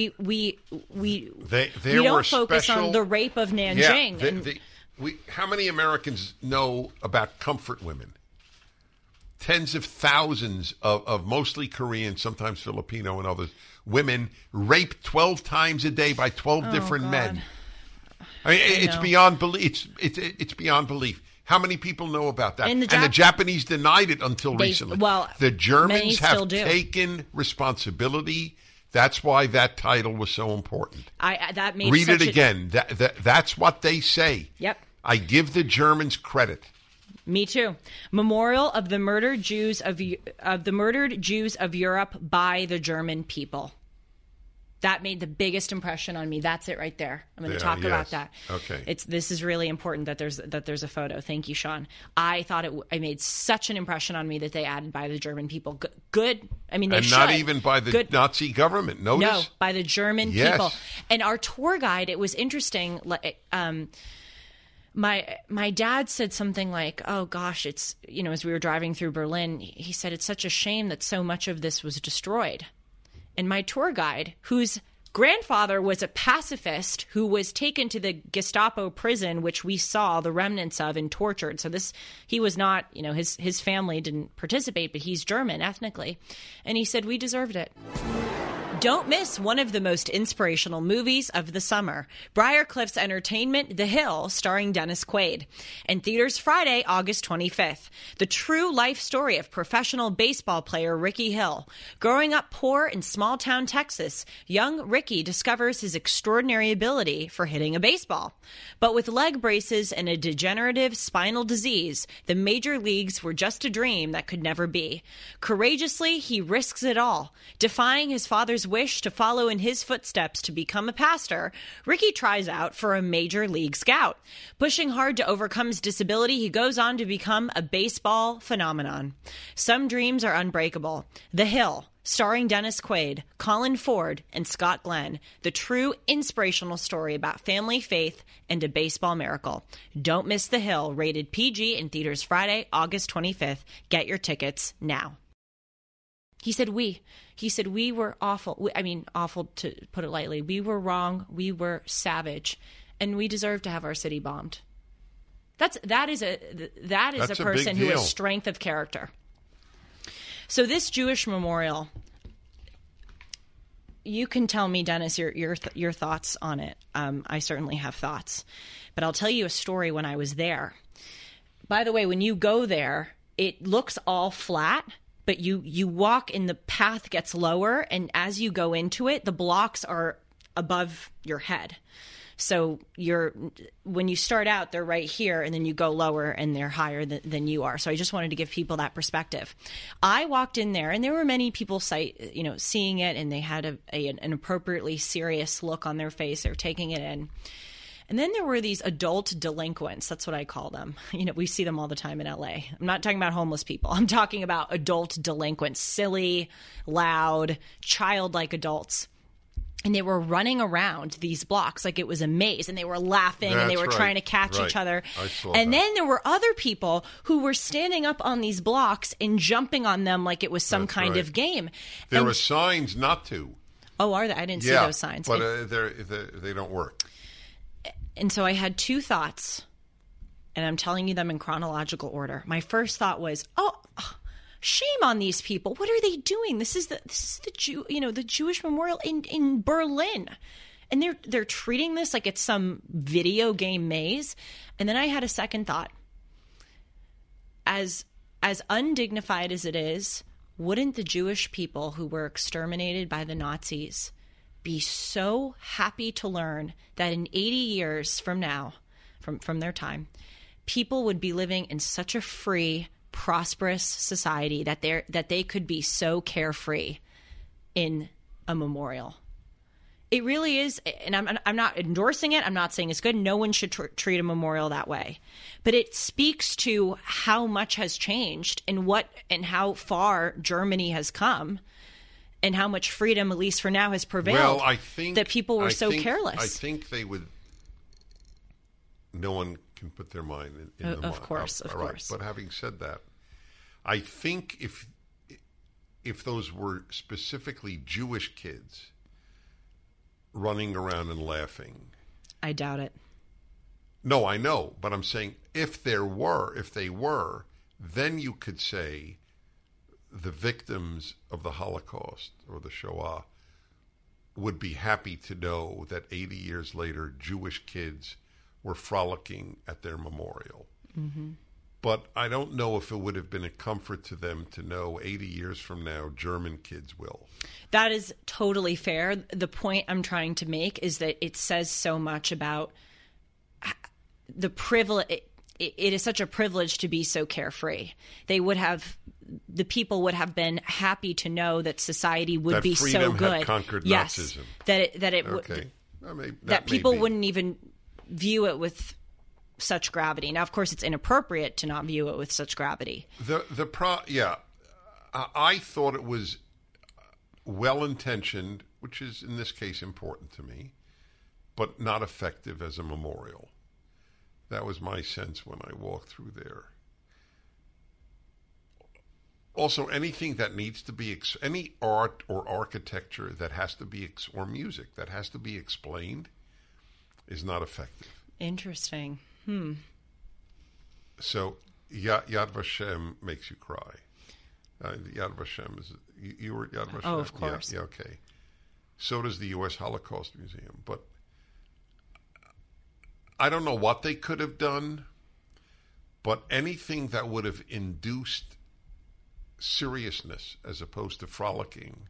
don't focus on the rape of Nanjing. How many Americans know about comfort women? Tens of thousands of mostly Korean, sometimes Filipino and others, women raped 12 times a day by 12 different men. I mean, it's beyond belief. It's beyond belief. How many people know about that? And the Japanese denied it until recently. Well, the Germans have taken responsibility. That's why that title was so important. Read it again. That's what they say. Yep. I give the Germans credit. Me too. Memorial of the murdered Jews of Europe by the German people. That made the biggest impression on me. That's it right there. I'm going to talk about that. Okay. This is really important that there's a photo. Thank you, Sean. I thought it made such an impression on me that they added by the German people. Good. I mean, they should. And not even by the Nazi government. Notice? No, by the German people. And our tour guide, it was interesting. My dad said something like, "Oh gosh, it's as we were driving through Berlin, he said it's such a shame that so much of this was destroyed." And my tour guide, whose grandfather was a pacifist who was taken to the Gestapo prison, which we saw the remnants of and tortured. So he was not, his family didn't participate, but he's German ethnically. And he said, we deserved it. Don't miss one of the most inspirational movies of the summer, Briarcliff's entertainment, The Hill, starring Dennis Quaid. And theaters Friday, August 25th. The true life story of professional baseball player Ricky Hill. Growing up poor in small-town Texas, young Ricky discovers his extraordinary ability for hitting a baseball. But with leg braces and a degenerative spinal disease, the major leagues were just a dream that could never be. Courageously, he risks it all. Defying his father's wish to follow in his footsteps to become a pastor, Ricky tries out for a major league scout. Pushing hard to overcome his disability, he goes on to become a baseball phenomenon. Some dreams are unbreakable. The Hill, starring Dennis Quaid, Colin Ford, and Scott Glenn. The true inspirational story about family, faith, and a baseball miracle. Don't miss The Hill, rated PG in theaters Friday, August 25th. Get your tickets now. He said we were awful. Awful to put it lightly. We were wrong. We were savage, and we deserve to have our city bombed. That is a person who has strength of character. So this Jewish memorial, you can tell me, Dennis, your thoughts on it. I certainly have thoughts, but I'll tell you a story when I was there. By the way, when you go there, it looks all flat. But you walk and the path gets lower, and as you go into it, the blocks are above your head. So when you start out, they're right here, and then you go lower and they're higher than you are. So I just wanted to give people that perspective. I walked in there, and there were many people seeing it, and they had an appropriately serious look on their face. They're taking it in. And then there were these adult delinquents. That's what I call them. We see them all the time in LA. I'm not talking about homeless people. I'm talking about adult delinquents, silly, loud, childlike adults. And they were running around these blocks like it was a maze, and they were laughing and they were trying to catch each other. And then there were other people who were standing up on these blocks and jumping on them like it was some kind of game. There were signs not to. Oh, are there? I didn't see those signs. But they don't work. And so I had two thoughts, and I'm telling you them in chronological order. My first thought was, shame on these people. What are they doing? This is the Jewish memorial in Berlin. And they're treating this like it's some video game maze. And then I had a second thought. As undignified as it is, wouldn't the Jewish people who were exterminated by the Nazis be so happy to learn that in 80 years from now, from their time, people would be living in such a free, prosperous society that they could be so carefree in a memorial. It really is, and I'm not endorsing it. I'm not saying it's good. No one should treat a memorial that way. But it speaks to how much has changed and how far Germany has come. And how much freedom, at least for now, has prevailed. Well, I think that people were so careless. I think they would. No one can put their mind in the mind. Of course. But having said that, I think if those were specifically Jewish kids running around and laughing, I doubt it. No, I know, but I'm saying if they were, then you could say the victims of the Holocaust or the Shoah would be happy to know that 80 years later, Jewish kids were frolicking at their memorial. Mm-hmm. But I don't know if it would have been a comfort to them to know 80 years from now, German kids will. That is totally fair. The point I'm trying to make is that it says so much about the privilege. It is such a privilege to be so carefree. The people would have been happy to know that society would be so good. Had conquered yes, Nazism. That people wouldn't even view it with such gravity. Now, of course, it's inappropriate to not view it with such gravity. I thought it was well-intentioned, which is in this case important to me, but not effective as a memorial. That was my sense when I walked through there. Also, anything that needs to be, any art or architecture that has to be, or music that has to be explained is not effective. Interesting. So, Yad Vashem makes you cry. Yad Vashem is, you were at Yad Vashem? Oh, of course. Yeah, okay. So does the U.S. Holocaust Museum. But I don't know what they could have done, but anything that would have induced seriousness as opposed to frolicking.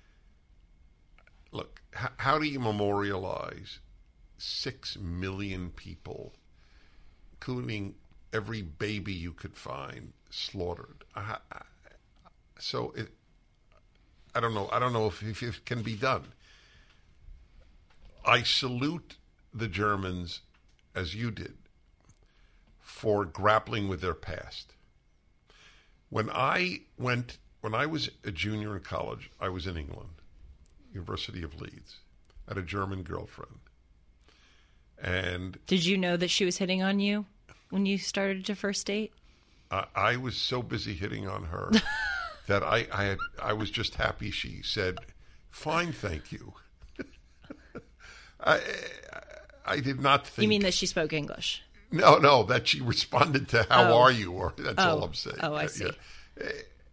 Look, how do you memorialize 6 million people, including every baby you could find, slaughtered? So I don't know. I don't know if it can be done. I salute the Germans, as you did, for grappling with their past. When I was a junior in college, I was in England, University of Leeds, I had a German girlfriend. And did you know that she was hitting on you when you started your first date? I was so busy hitting on her that I was just happy she said, "Fine, thank you." I did not think. You mean that she spoke English? No, that she responded to "How are you?" or that's all I'm saying. Oh, I see. Yeah.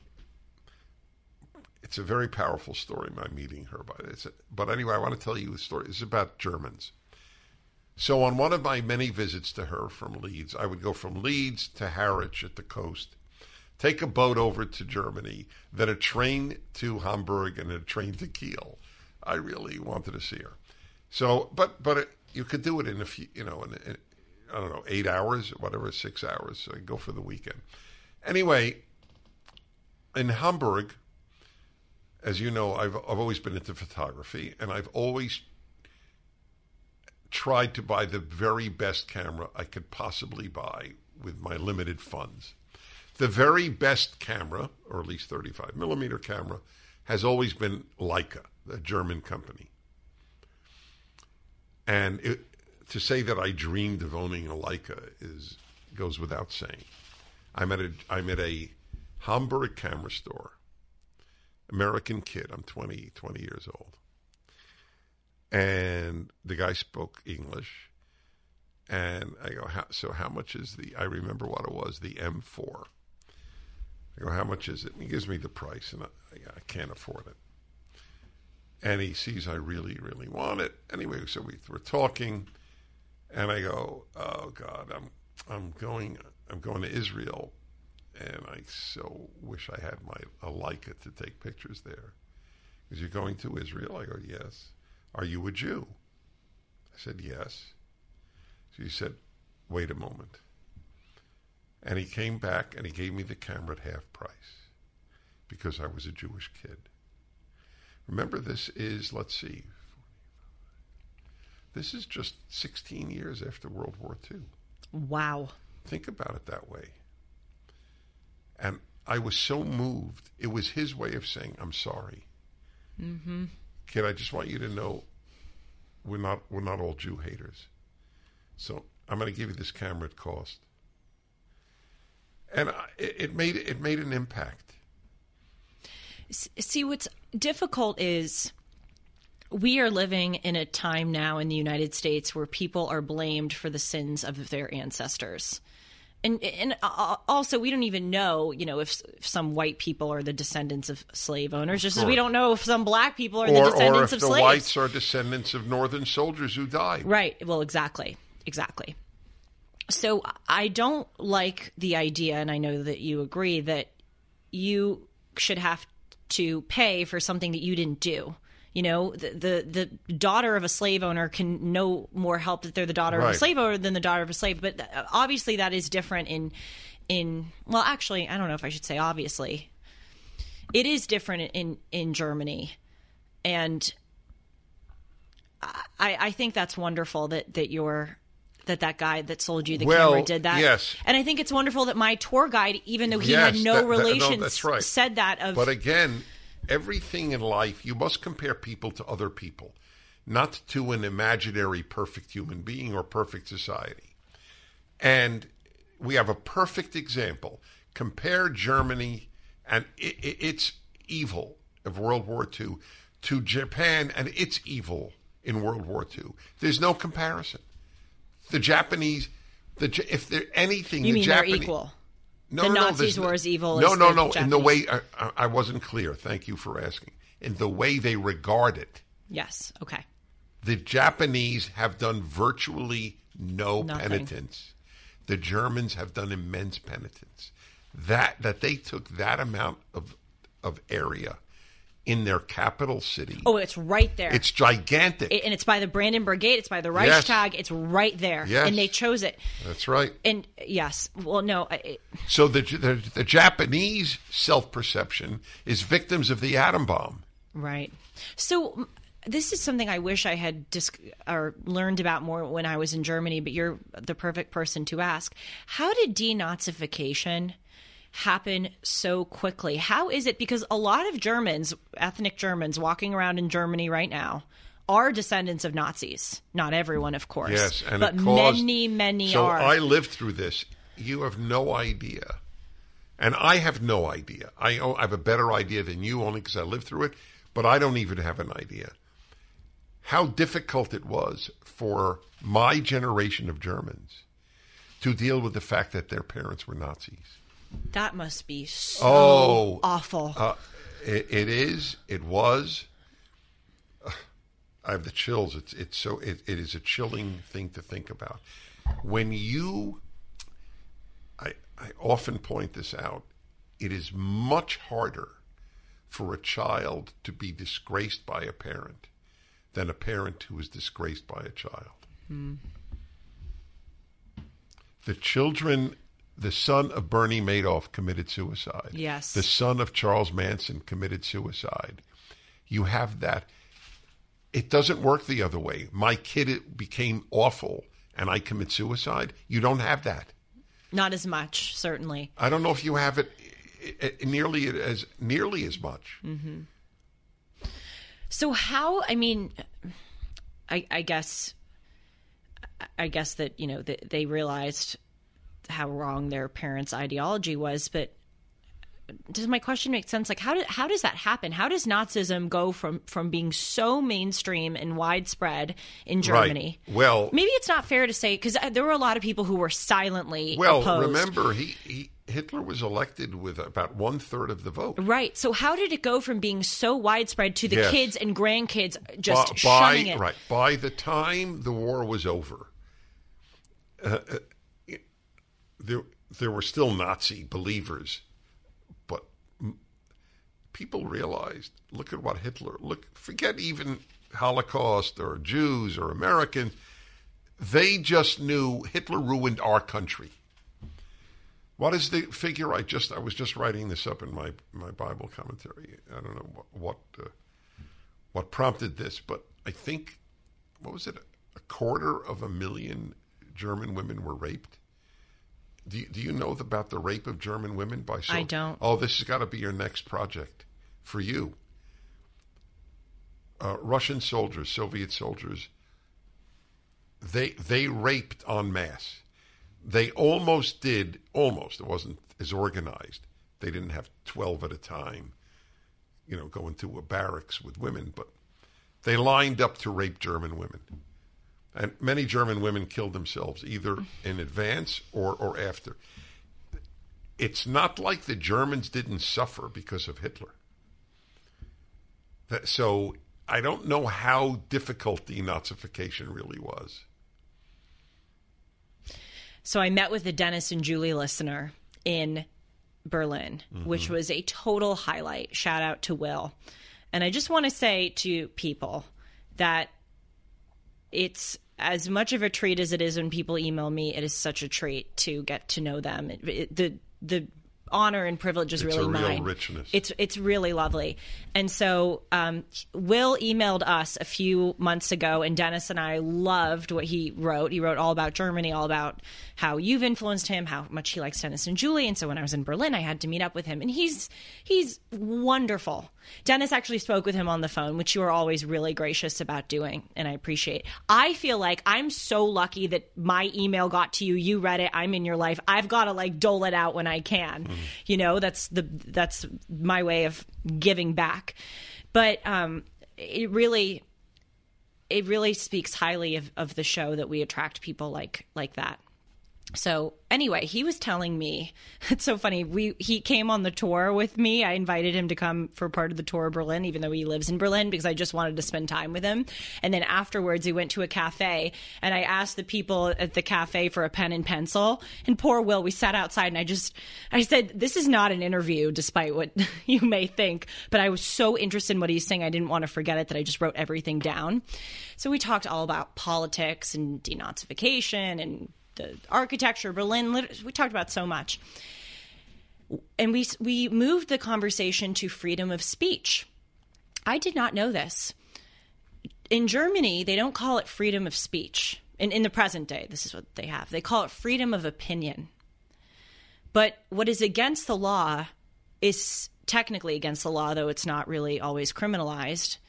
It's a very powerful story, my meeting her. But anyway, I want to tell you the story. It's about Germans. So on one of my many visits to her from Leeds, I would go from Leeds to Harwich at the coast, take a boat over to Germany, then a train to Hamburg and a train to Kiel. I really wanted to see her. So, but you could do it in a few, in I don't know, 8 hours, whatever, 6 hours. So I go for the weekend. Anyway, in Hamburg, as you know, I've always been into photography, and I've always tried to buy the very best camera I could possibly buy with my limited funds. The very best camera, or at least 35 millimeter camera, has always been Leica, a German company. And to say that I dreamed of owning a Leica goes without saying. I'm at a Hamburg camera store. American kid. I'm 20 years old. And the guy spoke English. And I go, so how much is I remember what it was, the M4. I go, how much is it? And he gives me the price, and I can't afford it. And he sees I really, really want it. Anyway, so we're talking, and I go, oh God, I'm going to Israel, and I so wish I had a Leica to take pictures there. Because you're going to Israel? I go, yes. Are you a Jew? I said, yes. So he said, wait a moment. And he came back and he gave me the camera at half price because I was a Jewish kid. Remember, this is, let's see, this is just 16 years after World War II. Wow. Think about it that way. And I was so moved. It was his way of saying, I'm sorry. Mm-hmm. Kid, I just want you to know we're not all Jew haters. So I'm going to give you this camera at cost. And it made an impact. See, what's difficult is we are living in a time now in the United States where people are blamed for the sins of their ancestors. And also, we don't even know, if some white people are the descendants of slave owners, just as we don't know if some black people are the descendants of slaves. Or if the whites are descendants of Northern soldiers who died. Right. Well, exactly. So I don't like the idea, and I know that you agree, that you should have to pay for something that you didn't do. The daughter of a slave owner can no more help that they're the daughter of a slave owner than the daughter of a slave. But obviously that is different well, actually, I don't know if I should say obviously. It is different in Germany. And I think that's wonderful that that guy that sold you the camera did that. Yes. And I think it's wonderful that my tour guide, even though he had no relations, that's right. said that. But again, everything in life, you must compare people to other people, not to an imaginary perfect human being or perfect society. And we have a perfect example. Compare Germany and its evil of World War II to Japan and its evil in World War II. There's no comparison. The Japanese, if they're anything, you mean Japanese, they're equal? No, the Nazis were as evil as No. Japanese. In the way, I wasn't clear. Thank you for asking. In the way they regard it. Yes. Okay. The Japanese have done virtually no penitence. The Germans have done immense penitence. That they took that amount of area in their capital city. Oh, it's right there. It's gigantic. And it's by the Brandenburg Brigade. It's by the Reichstag. Yes. It's right there. Yes. And they chose it. That's right. And yes. Well, no. So the Japanese self-perception is victims of the atom bomb. Right. So this is something I wish I had learned about more when I was in Germany, but you're the perfect person to ask. How did denazification happen so quickly? How is it? Because a lot of Germans, ethnic Germans walking around in Germany right now are descendants of Nazis. Not everyone, of course. Yes, and but many so are. So I lived through this. You have no idea. And I have no idea. I have a better idea than you only because I lived through it, but I don't even have an idea how difficult it was for my generation of Germans to deal with the fact that their parents were Nazis. That must be so awful. It is. It was. I have the chills. It is a chilling thing to think about. When I often point this out. It is much harder for a child to be disgraced by a parent than a parent who is disgraced by a child. The son of Bernie Madoff committed suicide. Yes. The son of Charles Manson committed suicide. You have that. It doesn't work the other way. My kid became awful and I commit suicide. You don't have that. Not as much, certainly. I don't know if you have it nearly as much. Mm-hmm. So how, I mean, I guess that, you know, that they realized how wrong their parents' ideology was, but does my question make sense? Like, how does that happen? How does Nazism go from being so mainstream and widespread in Germany? Right. Well, maybe it's not fair to say, because there were a lot of people who were silently opposed. Remember, Hitler was elected with about 1/3 of the vote. Right. So how did it go from being so widespread to the kids and grandkids just shunning it? Right. By the time the war was over, there were still Nazi believers, but people realized, look at what forget even Holocaust or Jews or Americans. They just knew Hitler ruined our country. What is the figure? I was just writing this up in my Bible commentary. I don't know what prompted this, but I think, what was it? 250,000 German women were raped. Do you know about the rape of German women by I don't. Oh, this has got to be your next project for you. Russian soldiers, Soviet soldiers, they raped en masse. They almost did, it wasn't as organized. They didn't have 12 at a time, go into a barracks with women, but they lined up to rape German women. And many German women killed themselves, either in advance or after. It's not like the Germans didn't suffer because of Hitler. So I don't know how difficult denazification really was. So I met with a Dennis and Julie listener in Berlin, which was a total highlight. Shout out to Will. And I just want to say to people that it's as much of a treat as it is when people email me. It is such a treat to get to know them. The honor and privilege is really mine. It's a real richness. It's really lovely. And so Will emailed us a few months ago, and Dennis and I loved what he wrote. He wrote all about Germany, all about how you've influenced him, how much he likes Dennis and Julie. And so when I was in Berlin, I had to meet up with him. And he's wonderful. Dennis actually spoke with him on the phone, which you are always really gracious about doing, and I appreciate. I feel like I'm so lucky that my email got to you. You read it. I'm in your life. I've got to dole it out when I can. That's my way of giving back. But it really speaks highly of the show that we attract people like that. So anyway, he was telling me, it's so funny. He came on the tour with me. I invited him to come for part of the tour of Berlin, even though he lives in Berlin, because I just wanted to spend time with him. And then afterwards, he went to a cafe, and I asked the people at the cafe for a pen and pencil. And poor Will, we sat outside, and I said, this is not an interview, despite what you may think. But I was so interested in what he's saying, I didn't want to forget it, that I just wrote everything down. So we talked all about politics and denazification and the architecture, Berlin. We talked about so much. And we moved the conversation to freedom of speech. I did not know this. In Germany, they don't call it freedom of speech. In the present day, this is what they have. They call it freedom of opinion. But what is against the law is technically against the law, though it's not really always criminalized,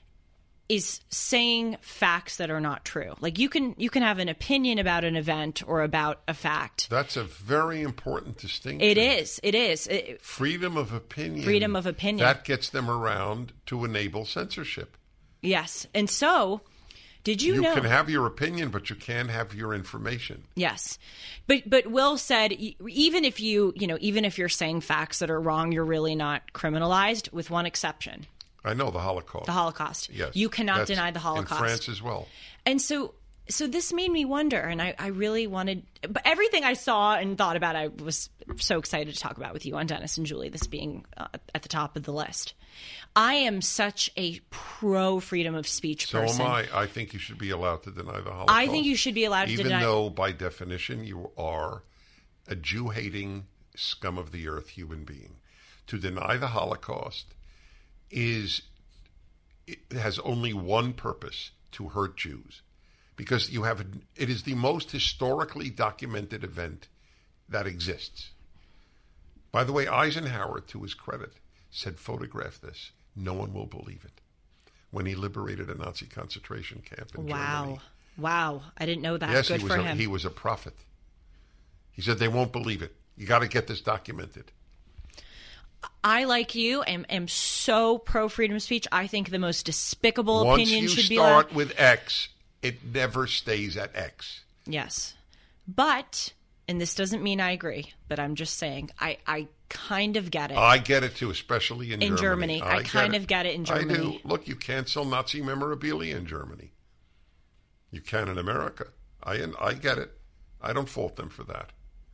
is saying facts that are not true. Like you can have an opinion about an event or about a fact. That's a very important distinction. It is. Freedom of opinion. Freedom of opinion. That gets them around to enable censorship. Yes. And so, did you know? You can have your opinion, but you can't have your information. Yes. But Will said, even if you're saying facts that are wrong, you're really not criminalized, with one exception. I know, the Holocaust. The Holocaust. Yes. You cannot deny the Holocaust. In France as well. And so So this made me wonder, and I really wanted, but everything I saw and thought about, I was so excited to talk about with you on Dennis and Julie, this being at the top of the list. I am such a pro freedom of speech person. So am I. I think you should be allowed to deny the Holocaust. I think you should be allowed to deny. Even though, by definition, you are a Jew-hating, scum of the earth human being. To deny the Holocaust it has only one purpose: to hurt Jews. Because it is the most historically documented event that exists. By the way, Eisenhower, to his credit, said, photograph this. No one will believe it. When he liberated a Nazi concentration camp in Germany. Wow. I didn't know that. Yes, Good for him. He was a prophet. He said, they won't believe it. You got to get this documented. I, like you, am so pro freedom of speech. I think the most despicable opinion should be allowed. Once you start with X, it never stays at X. Yes. But, and this doesn't mean I agree, but I'm just saying, I kind of get it. I get it too, especially in Germany. I kind of get it in Germany. I do. Look, you can't sell Nazi memorabilia in Germany. You can in America. I get it. I don't fault them for that.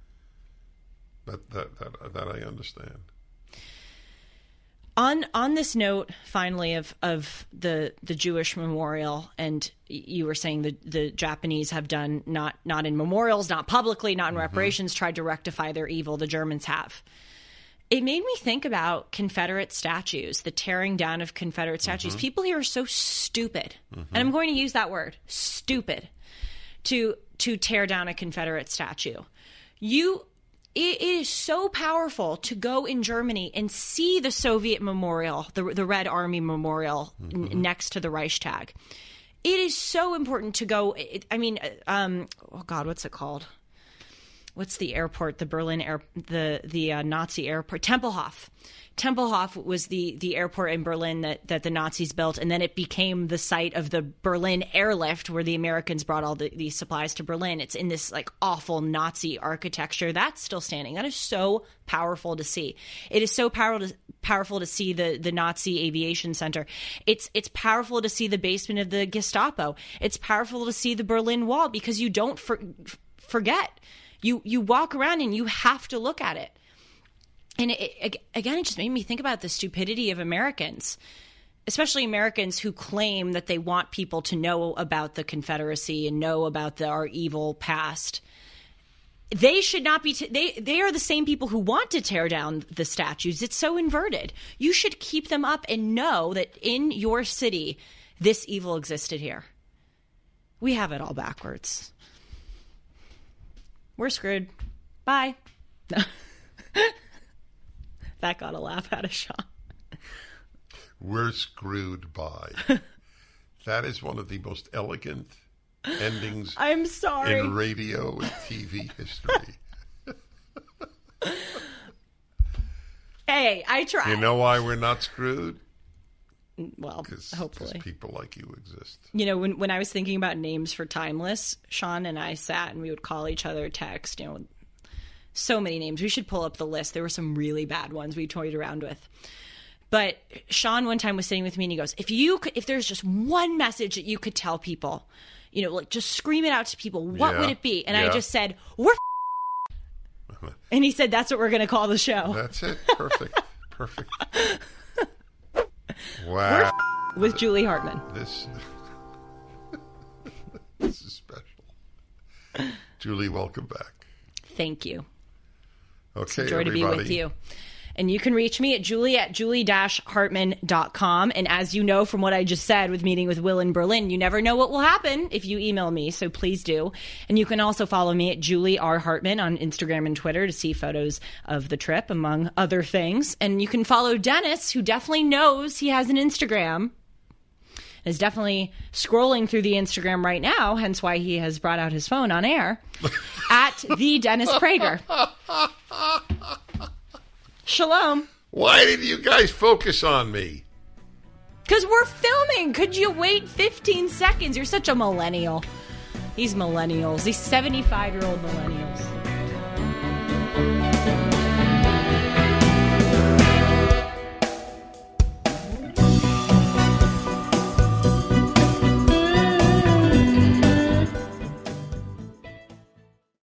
That I understand. On this note, finally, of the Jewish memorial, and you were saying the Japanese have done, not in memorials, not publicly, not in reparations, tried to rectify their evil. The Germans have. It made me think about Confederate statues, the tearing down of Confederate statues. People here are so stupid, and I'm going to use that word, stupid, to tear down a Confederate statue. It is so powerful to go in Germany and see the Soviet memorial, the Red Army memorial next to the Reichstag. It is so important to go. What's it called? What's the airport? The Berlin the Nazi airport, Tempelhof. Tempelhof was the airport in Berlin that the Nazis built, and then it became the site of the Berlin airlift where the Americans brought all these supplies to Berlin. It's in this like awful Nazi architecture. That's still standing. That is so powerful to see. It is so powerful to see the Nazi aviation center. It's powerful to see the basement of the Gestapo. It's powerful to see the Berlin Wall, because you don't forget. You walk around and you have to look at it. And it just made me think about the stupidity of Americans, especially Americans who claim that they want people to know about the Confederacy and know about our evil past. They should not be. They are the same people who want to tear down the statues. It's so inverted. You should keep them up and know that in your city, this evil existed here. We have it all backwards. We're screwed. Bye. That got a laugh out of Sean. We're screwed by. That is one of the most elegant endings I'm sorry. in radio and TV history. Hey, I tried. You know why we're not screwed? Well, hopefully. Because people like you exist. You know, when I was thinking about names for Timeless, Sean and I sat and we would call each other text, so many names. We should pull up the list. There were some really bad ones we toyed around with. But Sean one time was sitting with me and he goes, if there's just one message that you could tell people, just scream it out to people, what would it be? And I just said, we're and he said, that's what we're going to call the show. That's it. Perfect. Perfect. Wow. With Julie Hartman. This is special. Julie, welcome back. Thank you. Okay, it's a joy everybody. to be with you. And you can reach me at julie@hartman.com. And as you know from what I just said with meeting with Will in Berlin, you never know what will happen if you email me, so please do. And you can also follow me at Julie R. Hartman on Instagram and Twitter to see photos of the trip, among other things. And you can follow Dennis, who definitely knows he has an Instagram, is definitely scrolling through the Instagram right now, hence why he has brought out his phone on air, at the Dennis Prager. Shalom. Why did you guys focus on me? Because we're filming. Could you wait 15 seconds? You're such a millennial. These millennials. These 75-year-old millennials.